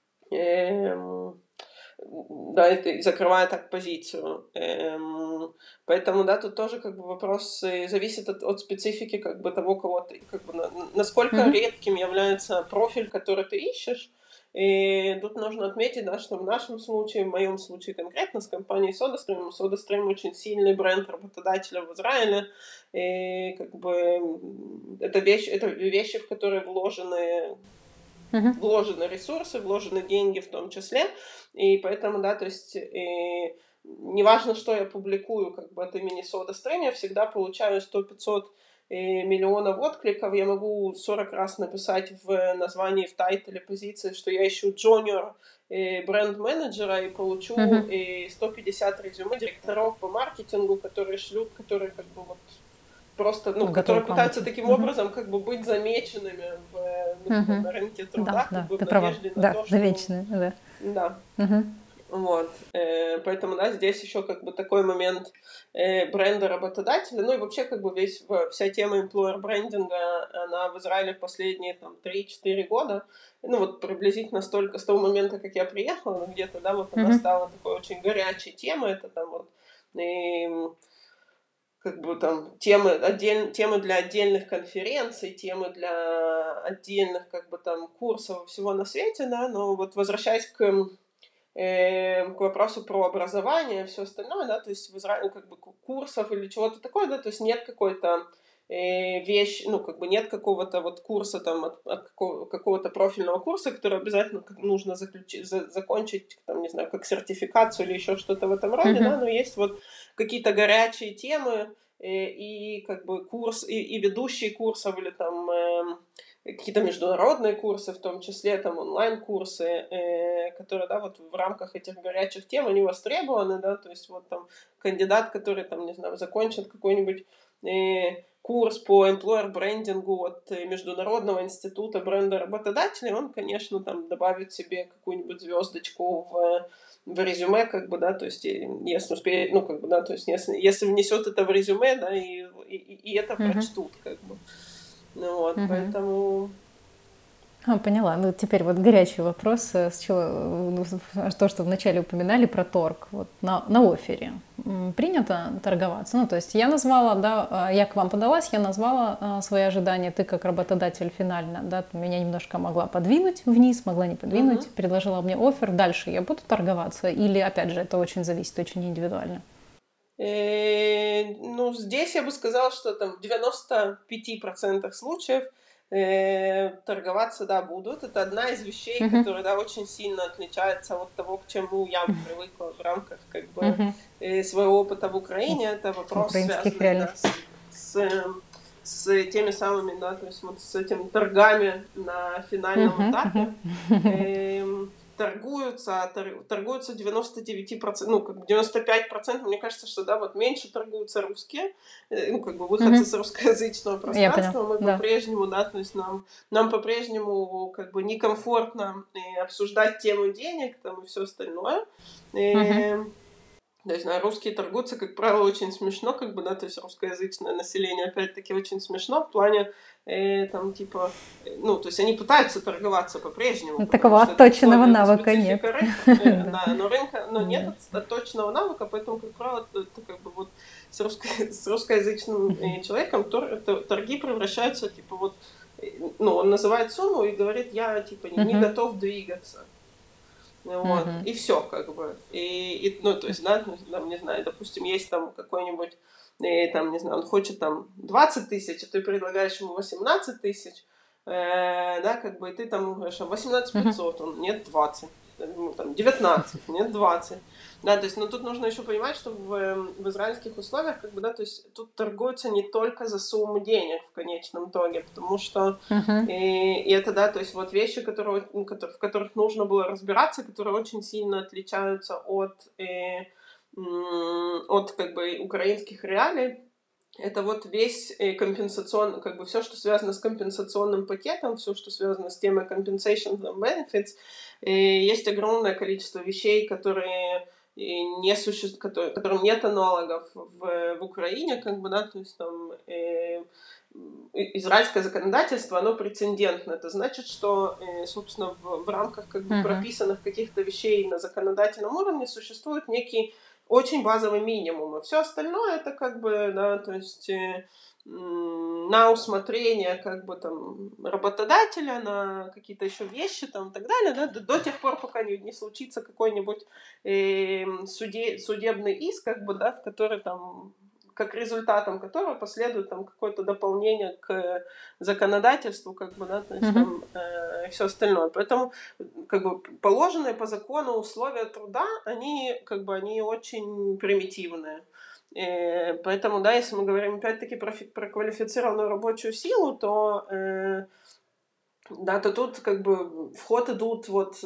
да, и закрывая так позицию. Поэтому, да, тут тоже как бы вопрос зависит от специфики как бы того, кого ты, как бы, насколько редким является профиль, который ты ищешь. И тут нужно отметить, да, что в нашем случае, в моем случае конкретно с компанией SodaStream очень сильный бренд работодателя в Израиле. И как бы это вещи, в которые вложены ресурсы, вложены деньги в том числе, и поэтому, да, то есть неважно, что я публикую как бы от имени SodaStream, я всегда получаю 100-500 миллионов откликов, я могу 40 раз написать в названии, в тайтле позиции, что я ищу junior бренд-менеджера и получу 150 резюме директоров по маркетингу, которые шлют, которые как бы вот просто, ну, которые пытаются таким образом как бы быть замеченными на рынке труда, да, как бы в права. надежде на Да, то, что... замеченные, да. Да. Вот. Поэтому, да, здесь еще как бы такой момент бренда работодателя. Ну и вообще как бы вся тема employer брендинга, она в Израиле в последние там 3-4 года, ну вот приблизительно столько, с того момента, как я приехала, ну где-то, да, вот она стала такой очень горячей темой. Это там вот как бы там темы для отдельных конференций, темы для отдельных как бы там курсов всего на свете, да, но вот возвращаясь к вопросу про образование и все остальное, да, то есть в Израиле как бы курсов или чего-то такое, да, то есть нет какой-то вещь, ну, как бы нет какого-то вот курса там, от какого-то профильного курса, который обязательно нужно закончить, там, не знаю, как сертификацию или еще что-то в этом роде, да, но есть вот какие-то горячие темы и как бы курс, и ведущие курсов или там какие-то международные курсы, в том числе там онлайн-курсы, которые, да, вот в рамках этих горячих тем, они востребованы, да, то есть вот там кандидат, который там, не знаю, закончит какой-нибудь курс по employer брендингу от Международного института бренда работодателей, он, конечно, там добавит себе какую-нибудь звездочку в резюме, как бы, да, то есть если успеет, ну, как бы, да, то есть если внесет это в резюме, да, и это прочтут, как бы. Ну вот, поэтому... Поняла. Ну, теперь вот горячий вопрос, с чего, то, что вначале упоминали про торг. Вот на оффере принято торговаться? Ну, то есть я назвала, да, я к вам подалась, я назвала свои ожидания, ты как работодатель финально, да, меня немножко могла подвинуть вниз, могла не подвинуть, предложила мне оффер, дальше я буду торговаться? Или, опять же, это очень зависит, очень индивидуально? Ну, здесь я бы сказала, что там в 95% случаев торговаться, да, будут. Это одна из вещей, которая, да, очень сильно отличается от того, к чему я привыкла в рамках, как бы, своего опыта в Украине. Это вопрос, Украинских связанный, да, реальностей. с теми самыми, да, то есть вот с этими торгами на финальном этапе, торгуются 99%, ну, как бы 95%, мне кажется, что, да, вот меньше торгуются русские, ну, как бы выходцы с русскоязычного Я поняла, пространства, мы да. по-прежнему, да, то есть нам по-прежнему, как бы, некомфортно обсуждать тему денег, там, и все остальное. То есть, да, русские торгуются, как правило, очень смешно, как бы, да, то есть русскоязычное население, опять-таки, очень смешно в плане, там, типа, ну, то есть они пытаются торговаться по-прежнему, потому Такого что это отточенного условие, это навыка нет. специфика рынка, Да. да, но рынка, но нет Да. отточенного навыка, поэтому, как правило, это как бы вот с русскоязычным человеком торги превращаются, типа, вот, ну, он называет сумму и говорит, я, типа, не готов двигаться. Вот, и все, как бы. И, ну, то есть, да, ну, там, не знаю, допустим, есть там какой-нибудь, там, не знаю, он хочет там 20 тысяч, а ты предлагаешь ему 18 тысяч, да, как бы, и ты там говоришь, 18 500, он, нет, 20, там, 19, нет, 20. Да, то есть, ну, тут нужно еще понимать, что в израильских условиях, как бы, да, то есть, тут торгуются не только за сумму денег в конечном итоге, потому что и это, да, то есть вот вещи, в которых нужно было разбираться, которые очень сильно отличаются от как бы украинских реалий. Это вот весь компенсационный, как бы все, что связано с компенсационным пакетом, все, что связано с темой compensation and benefits. Есть огромное количество вещей, которые не существуют, которым нет аналогов в Украине, как бы, да, то есть там израильское законодательство, оно прецедентно. Это значит, что, собственно, в рамках как бы прописанных каких-то вещей на законодательном уровне существует некий очень базовый минимум. А все остальное это как бы, да, то есть на усмотрение как бы там работодателя, на какие-то еще вещи там и так далее, да, до тех пор, пока не случится какой-нибудь судебный иск, как бы, да, в который там, как результатом которого последует там какое-то дополнение к законодательству, как бы, да, то есть там и все остальное. Поэтому как бы положенные по закону условия труда, они как бы они очень примитивные. Поэтому, да, если мы говорим опять-таки про квалифицированную рабочую силу, то да, то тут как бы в ход идут вот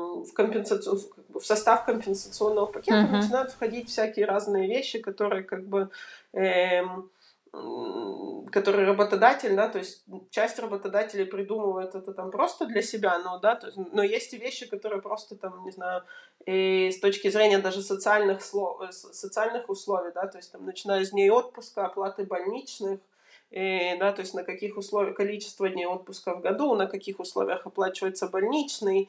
в состав компенсационного пакета начинают входить всякие разные вещи, которые как бы которые работодатель, да, то есть часть работодателей придумывает это там просто для себя, но, да, то есть, но есть и вещи, которые просто там, не знаю, и с точки зрения даже социальных условий, да, то есть там начиная с дней отпуска, оплаты больничных, да, то есть на каких условиях, количество дней отпуска в году, на каких условиях оплачивается больничный,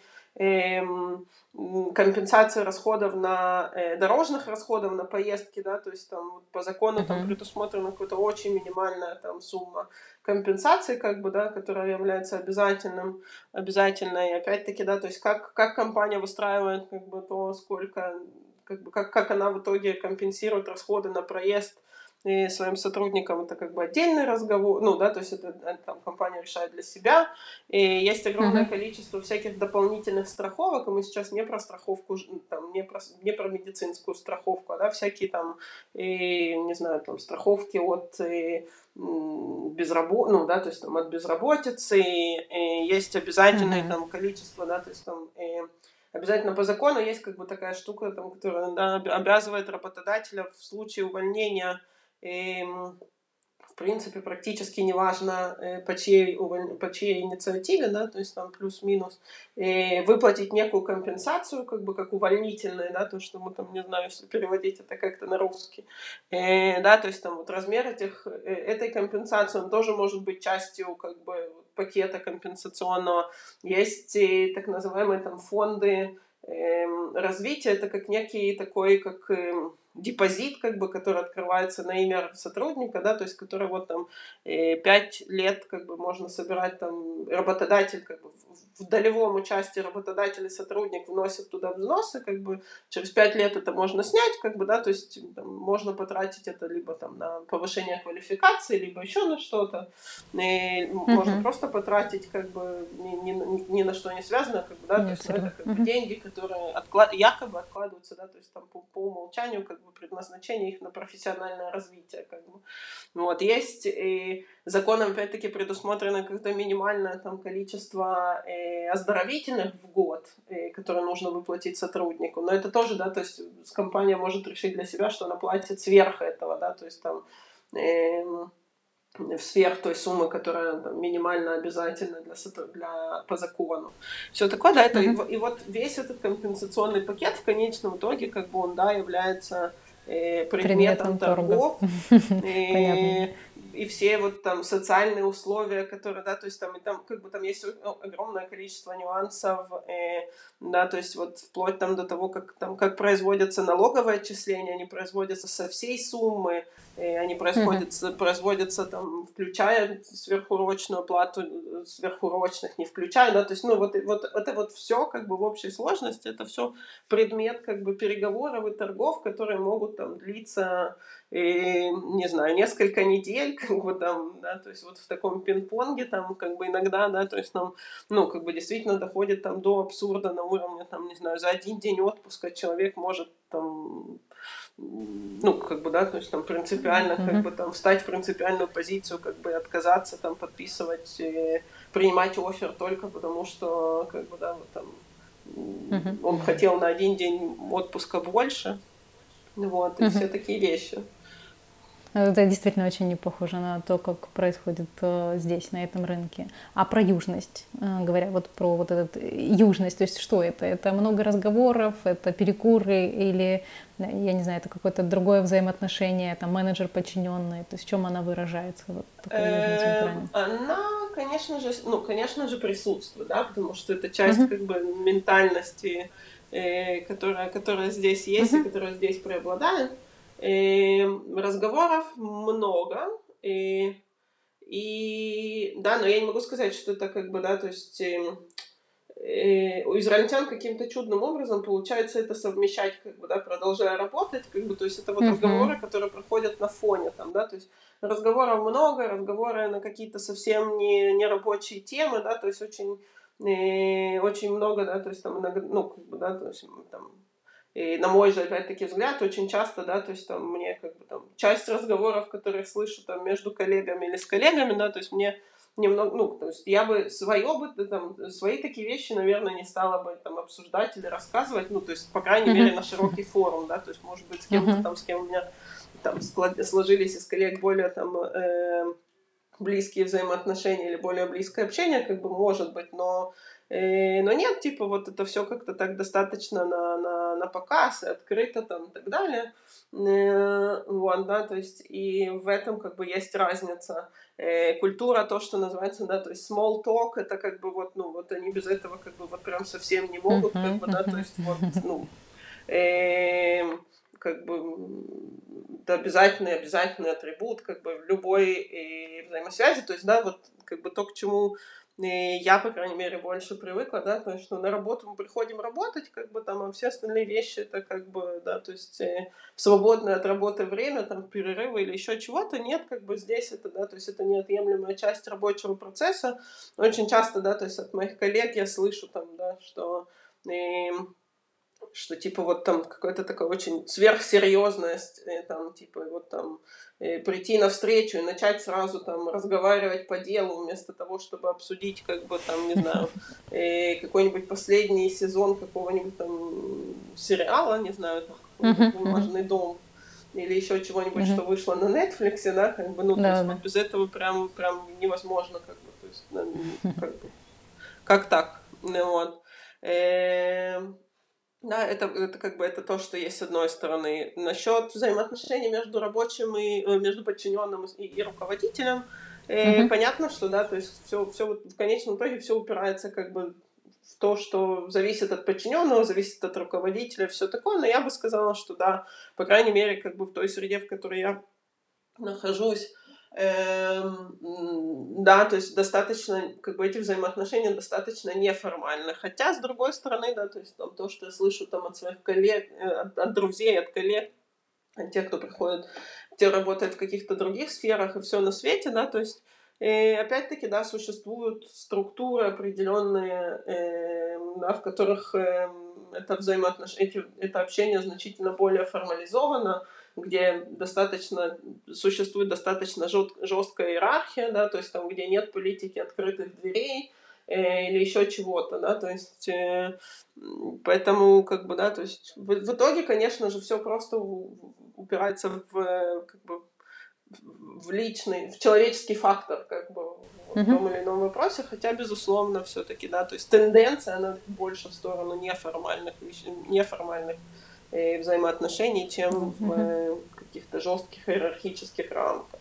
компенсация расходов дорожных расходов на поездки, да, то есть там по закону там предусмотрена какая-то очень минимальная там сумма компенсации, как бы, да, которая является обязательной, опять-таки, да, то есть как компания выстраивает как бы то, сколько, как бы, как она в итоге компенсирует расходы на проезд и своим сотрудникам, это как бы отдельный разговор, ну, да, то есть это там компания решает для себя, и есть огромное количество всяких дополнительных страховок, и мы сейчас не про страховку, там, не про медицинскую страховку, а, да, всякие там, не знаю, там, страховки от ну, да, то есть там от безработицы, и есть обязательное там количество, да, то есть там обязательно по закону есть как бы такая штука, там, которая, да, обязывает работодателя в случае увольнения, в принципе, практически неважно, по чьей инициативе, да, то есть там плюс-минус, выплатить некую компенсацию, как бы как увольнительное, да, то, что мы там, не знаю, если переводить это как-то на русский, да, то есть там вот размер этой компенсации, он тоже может быть частью, как бы, пакета компенсационного. Есть так называемые там фонды развития, это как некий такой, как депозит, как бы, который открывается на имя сотрудника, да, то есть который вот там 5 лет как бы можно собирать там работодатель, как бы в долевом участии работодатель и сотрудник вносят туда взносы, как бы через 5 лет это можно снять, как бы, да, то есть там, можно потратить это либо там на повышение квалификации, либо еще на что-то, можно просто потратить как бы ни на что не связано, как бы, да, то есть, ну, это как бы деньги, которые якобы откладываются, да, то есть там по умолчанию как бы предназначение их на профессиональное развитие, как бы. Вот, есть и законом, опять-таки, предусмотрено как-то минимальное там количество оздоровительных в год, которые нужно выплатить сотруднику, но это тоже, да, то есть компания может решить для себя, что она платит сверх этого, да, то есть там сверх той суммы, которая там, минимально обязательна по закону. Все такое, да, это, и вот весь этот компенсационный пакет в конечном итоге, как бы он, да, является предметом торгов. И все вот там социальные условия, которые, да, то есть там, и там как бы там есть огромное количество нюансов, да, то есть вот вплоть там до того, как производятся налоговые отчисления, они производятся со всей суммы, они производятся там, включая сверхурочную плату, сверхурочных не включая, да, то есть, ну, вот это вот все как бы в общей сложности, это все предмет как бы переговоров и торгов, которые могут там длиться, не знаю, несколько недель, как бы там, да, то есть вот в таком пинг-понге там как бы иногда, да, то есть нам, ну, как бы действительно доходит там до абсурда на уровне, там, не знаю, за один день отпуска человек может там, ну, как бы, да, то есть там принципиально, как бы там встать в принципиальную позицию, как бы отказаться там подписывать, принимать оффер только потому, что, как бы, да, вот там он хотел на один день отпуска больше, вот, и все такие вещи. Это действительно очень не похоже на то, как происходит здесь, на этом рынке. А про южность, говоря вот про вот этот южность, то есть что это? Это много разговоров, это перекуры или, я не знаю, это какое-то другое взаимоотношение, там менеджер подчиненный, то есть в чем она выражается, вот такая южность в Украине? Она, конечно же, присутствует, да, потому что это часть как бы ментальности, которая здесь есть и которая здесь преобладает. Разговоров много, и да, но я не могу сказать, что это как бы, да, то есть у израильтян каким-то чудным образом получается это совмещать, как бы, да, продолжая работать, как бы, то есть это вот разговоры, которые проходят на фоне, там, да, то есть разговоров много, разговоры на какие-то совсем не рабочие темы, да, то есть очень много, да, то есть там, ну, как бы, да, то есть там, и на мой же, опять-таки, взгляд, очень часто, да, то есть там мне как бы там часть разговоров, которые слышу там между коллегами или с коллегами, да, то есть мне немного, ну, то есть я бы свои такие вещи, наверное, не стала бы там обсуждать или рассказывать, ну, то есть, по крайней мере, на широкий форум, да, то есть, может быть, с кем-то там, с кем у меня там сложились из коллег более там близкие взаимоотношения или более близкое общение, как бы, может быть, но нет, типа, вот это все как-то так достаточно на показ, и открыто там и так далее. Вот, да, то есть и в этом как бы есть разница. Культура, то, что называется, да, то есть small talk, это как бы вот, ну, вот они без этого как бы вот прям совсем не могут, как бы, да, то есть вот, ну, как бы это обязательный атрибут как бы в любой взаимосвязи, то есть, да, вот как бы то, к чему я, по крайней мере, больше привыкла, да, то есть, что на работу мы приходим работать, как бы там, а все остальные вещи, это как бы, да, то есть в свободное от работы время, там, перерывы или еще чего-то, нет, как бы здесь это, да, то есть это неотъемлемая часть рабочего процесса. Очень часто, да, то есть от моих коллег я слышу там, да, что типа вот там какая-то такая очень сверхсерьезность, там типа вот там прийти на встречу и начать сразу там разговаривать по делу вместо того, чтобы обсудить как бы там, не знаю, какой-нибудь последний сезон какого-нибудь там сериала, не знаю, там какой-нибудь «Бумажный дом» или еще чего-нибудь, что вышло на Netflix, да, как бы, ну, то есть вот без этого прям невозможно, как бы, то есть, как бы, как так, ну, вот. Да, это как бы это то, что есть с одной стороны. Насчет взаимоотношений между рабочим и между подчиненным и руководителем, понятно, что да, то есть все вот в конечном итоге все упирается как бы в то, что зависит от подчиненного, зависит от руководителя, все такое. Но я бы сказала, что да, по крайней мере, как бы в той среде, в которой я нахожусь, да, то есть достаточно, как бы эти взаимоотношения достаточно неформальны. Хотя, с другой стороны, да, то есть там, то, что я слышу там от своих коллег, от друзей, от коллег, от тех, кто приходит, те работают в каких-то других сферах и все на свете, да, то есть опять-таки, да, существуют структуры определенные, да, в которых это общение значительно более формализовано, где существует достаточно жесткая иерархия, да, то есть там, где нет политики открытых дверей, или еще чего-то, да, то есть поэтому, как бы, да, то есть в итоге, конечно же, все просто упирается в человеческий фактор, как бы, в том или ином вопросе, хотя, безусловно, все-таки, да, то есть тенденция, она больше в сторону неформальных взаимоотношений, чем в каких-то жестких иерархических рамках.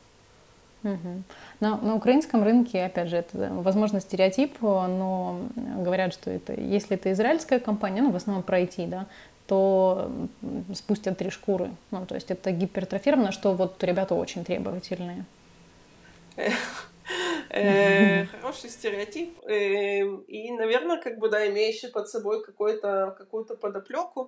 На украинском рынке, опять же, это, возможно, стереотип, но говорят, что если это израильская компания, в основном про IT, да, то спустят 3 шкуры. То есть это гипертрофировано, что вот ребята очень требовательные. Хороший стереотип. И, наверное, как бы, да, имеющий под собой какую-то подоплеку.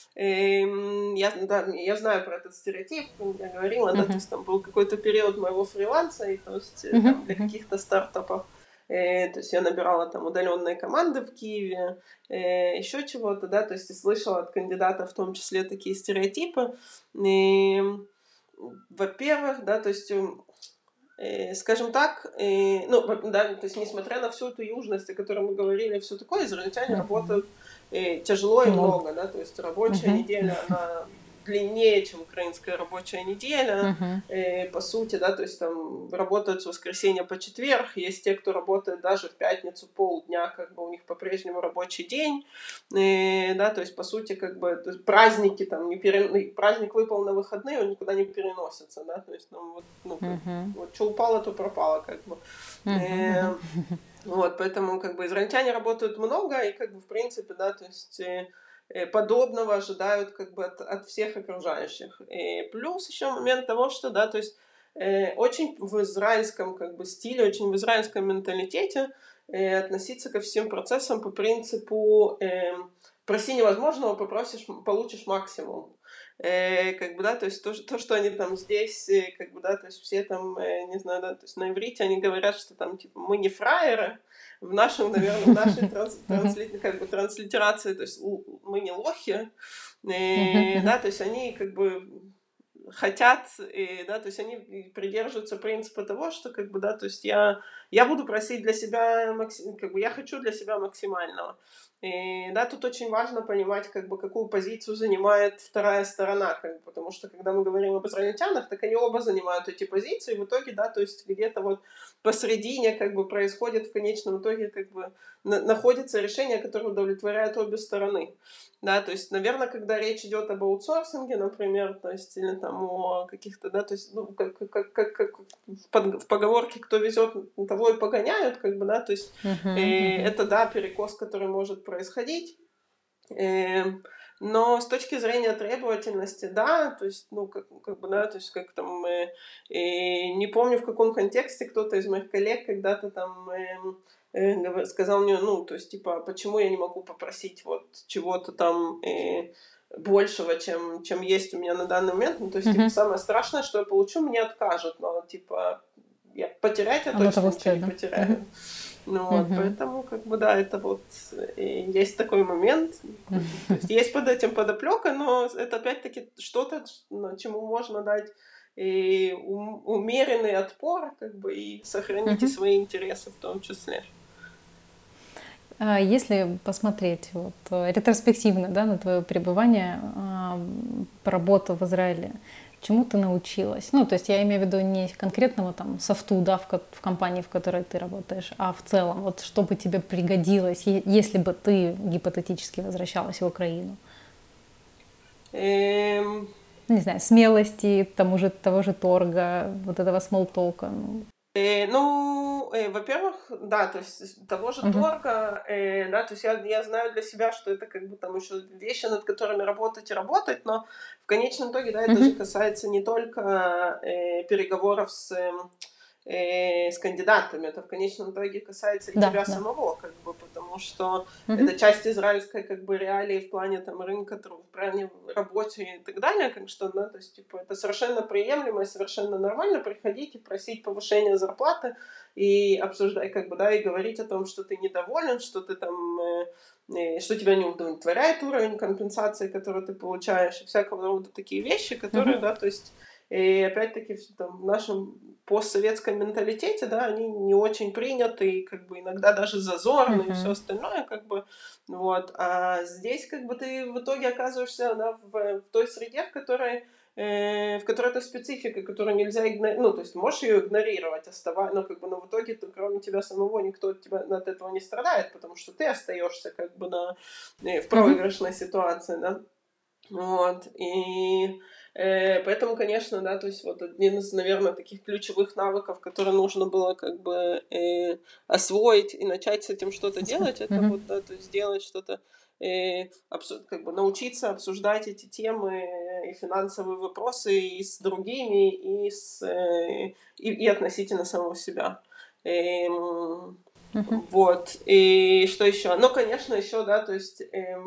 Я знаю про этот стереотип, я говорила, да, то есть там был какой-то период моего фриланса, и то есть там, для каких-то стартапов, то есть я набирала там удаленные команды в Киеве, еще чего-то, да, то есть и слышала от кандидатов в том числе такие стереотипы. Во-первых, да, то есть скажем так, да, то есть несмотря на всю эту южность, о которой мы говорили, все такое, израильтяне работают тяжело и много, да, то есть рабочая неделя, она длиннее, чем украинская рабочая неделя, по сути, да, то есть там работают с воскресенья по четверг, есть те, кто работает даже в пятницу полдня, как бы у них по-прежнему рабочий день, да, то есть по сути, как бы, то есть праздники там, праздник выпал на выходные, он никуда не переносится, да, то есть, вот что упало, то пропало, как бы. Вот, поэтому, как бы, израильтяне работают много, и, как бы, в принципе, да, то есть подобного ожидают, как бы, от всех окружающих. И плюс еще момент того, что, да, то есть очень в израильском, как бы, стиле, очень в израильском менталитете относиться ко всем процессам по принципу проси невозможного, получишь максимум. Как бы, да, то есть то, что они там здесь, как бы, да, то есть все там, не знаю, да, то есть на иврите они говорят, что там, типа, мы не фраеры, в нашей транслитерации, то есть мы не лохи, да, то есть они, как бы, хотят, да, то есть они придерживаются принципа того, что, как бы, да, то есть я буду просить для себя, как бы, я хочу для себя максимального. И, да, тут очень важно понимать, как бы, какую позицию занимает вторая сторона, как бы, потому что, когда мы говорим об израильтянах, так они оба занимают эти позиции, в итоге, да, то есть где-то вот посредине, как бы, происходит в конечном итоге, как бы, находится решение, которое удовлетворяет обе стороны. Да, то есть, наверное, когда речь идет об аутсорсинге, например, то есть, или там о каких-то, да, то есть, как в поговорке «кто везет, того и погоняют», как бы, да, то есть, это, да, перекос, который может происходить, но с точки зрения требовательности, да, то есть, как бы, да, то есть, как там, не помню, в каком контексте кто-то из моих коллег когда-то там сказал мне, то есть, типа, почему я не могу попросить вот чего-то там большего, чем есть у меня на данный момент, то есть, типа, самое страшное, что я получу, мне откажут, но, типа, потерять я точно ничего не потеряю. Поэтому, как бы, да, это вот есть такой момент, то есть, есть под этим подоплека, но это опять-таки что-то, чему можно дать и умеренный отпор, как бы, и сохранить и свои интересы в том числе. Если посмотреть вот, ретроспективно, да, на твое пребывание, работу в Израиле, чему ты научилась? То есть я имею в виду не конкретного там софту, да, в компании, в которой ты работаешь, а в целом, вот что бы тебе пригодилось, если бы ты гипотетически возвращалась в Украину? Не знаю, смелости, того же торга, вот этого смолтока. Во-первых, да, то есть того же торга, да, то есть я знаю для себя, что это как бы там еще вещи, над которыми работать и работать, но в конечном итоге, да, это же касается не только переговоров с с кандидатами. Это в конечном итоге касается и тебя самого, как бы, потому что это часть израильской, как бы, реалии в плане там рынка, в плане работы и так далее, как что, да, то есть, типа, это совершенно приемлемо и совершенно нормально приходить и просить повышения зарплаты и обсуждать, как бы, да, и говорить о том, что ты недоволен, что ты там, что тебя не удовлетворяет уровень компенсации, который ты получаешь, и всякого рода такие вещи, которые, да, то есть, и опять-таки там, в нашем постсоветском менталитете, да, они не очень приняты, и как бы иногда даже зазорны, и все остальное, как бы, вот. А здесь, как бы, ты в итоге оказываешься, да, в той среде, в которой это специфика, которую нельзя игнорировать, ну, то есть можешь ее игнорировать, но как бы, но в итоге кроме тебя самого никто от этого не страдает, потому что ты остаешься как бы в проигрышной ситуации, да, вот, и поэтому, конечно, да, то есть вот один из, наверное, таких ключевых навыков, которые нужно было как бы освоить и начать с этим что-то делать, это вот, да, то есть делать что-то, как бы научиться обсуждать эти темы и финансовые вопросы и с другими, и относительно самого себя. Вот. И что еще? Ну, конечно, еще, да, то есть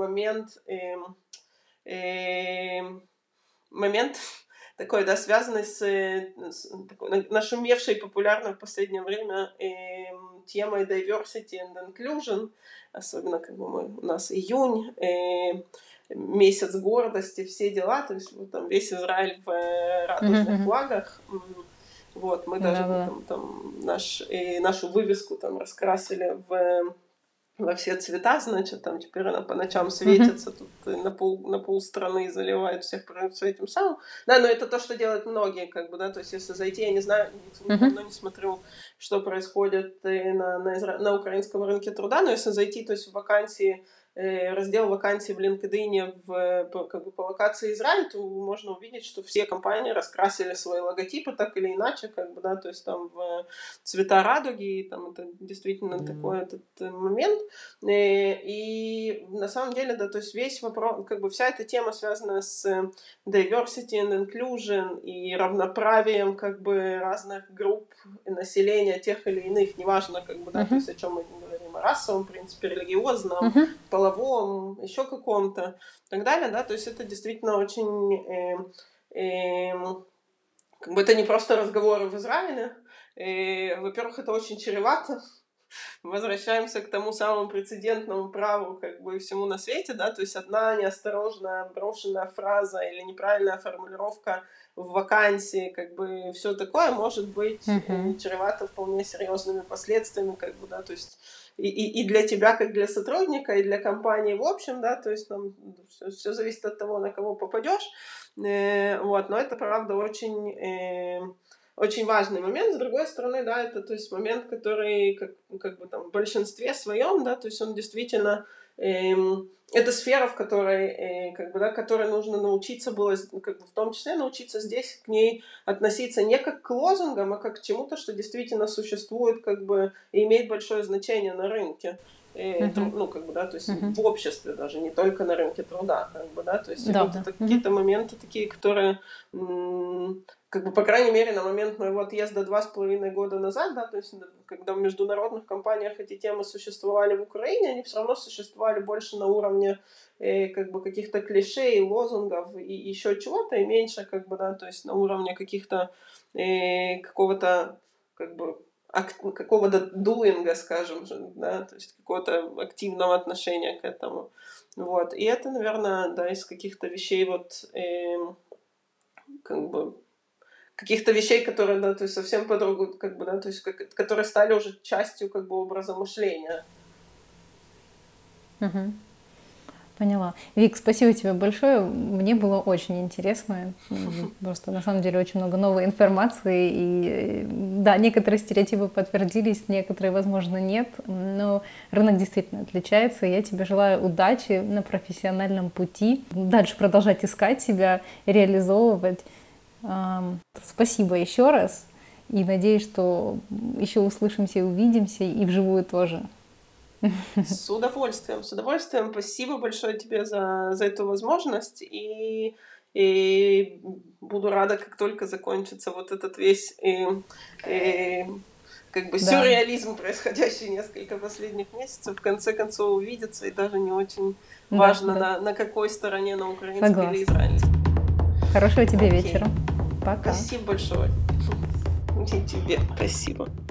момент такой, да, связанный с такой нашумевшей, популярной в последнее время темой diversity and inclusion, особенно как бы у нас июнь, месяц гордости, все дела, то есть вот, там весь Израиль в радужных флагах. Вот, мы даже там нашу вывеску там раскрасили во все цвета, значит, там теперь она по ночам светится, тут на пол страны заливает всех этим самым. Да, но это то, что делают многие, как бы, да, то есть если зайти, я не знаю, давно не смотрю, что происходит на украинском рынке труда, но если зайти, то есть в вакансии, раздел вакансий в LinkedIn как бы по локации Израиль, то можно увидеть, что все компании раскрасили свои логотипы так или иначе, как бы, да, то есть там в цвета радуги, и там это действительно такой этот момент. И на самом деле, да, то есть весь вопрос, как бы вся эта тема связана с diversity and inclusion и равноправием, как бы, разных групп населения, тех или иных, неважно, как бы, да, то есть о чем мы говорим, о расовом, в принципе, религиозном, половом, еще каком-то, и так далее, да, то есть это действительно очень, как бы, это не просто разговоры в Израиле, во-первых, это очень чревато. Возвращаемся к тому самому прецедентному праву, как бы, всему на свете, да, то есть одна неосторожная брошенная фраза или неправильная формулировка в вакансии, как бы, все такое может быть чревато вполне серьезными последствиями, как бы, да, то есть и для тебя, как для сотрудника, и для компании в общем, да, то есть там все зависит от того, на кого попадешь, вот, но это, правда, очень важный момент. С другой стороны, да, это, то есть, момент, который как бы там в большинстве своем, да, то есть он действительно это сфера, в которой, как бы, да, которой нужно научиться было, как бы, в том числе научиться здесь к ней относиться не как к лозунгам, а как к чему-то, что действительно существует, как бы, и имеет большое значение на рынке. Ну, как бы, да, то есть в обществе даже, не только на рынке труда, как бы, да, то есть вот это какие-то моменты такие, которые, как бы, по крайней мере, на момент моего отъезда 2,5 года назад, да, то есть когда в международных компаниях эти темы существовали в Украине, они все равно существовали больше на уровне как бы каких-то клише, лозунгов и еще чего-то, и меньше, как бы, да, то есть на уровне каких-то какого-то, как бы, какого-то дуинга, скажем, да, то есть какого-то активного отношения к этому. Вот. И это, наверное, да, из каких-то вещей, вот, как бы, каких-то вещей, которые, да, то есть совсем по-другому, как бы, да, то есть которые стали уже частью, как бы, образа мышления. Поняла. Вик, спасибо тебе большое. Мне было очень интересно. Просто на самом деле очень много новой информации. И да, некоторые стереотипы подтвердились, некоторые, возможно, нет. Но рынок действительно отличается. Я тебе желаю удачи на профессиональном пути. Дальше продолжать искать себя, реализовывать. Спасибо еще раз. И надеюсь, что еще услышимся и увидимся, и вживую тоже. С удовольствием, с удовольствием. Спасибо большое тебе за эту возможность. И и буду рада, как только закончится вот этот весь как бы сюрреализм, происходящий несколько последних месяцев, в конце концов увидеться, и даже не очень важно, на какой стороне, на украинской или израильской. Хорошего тебе вечера. Пока. Спасибо большое. И тебе спасибо.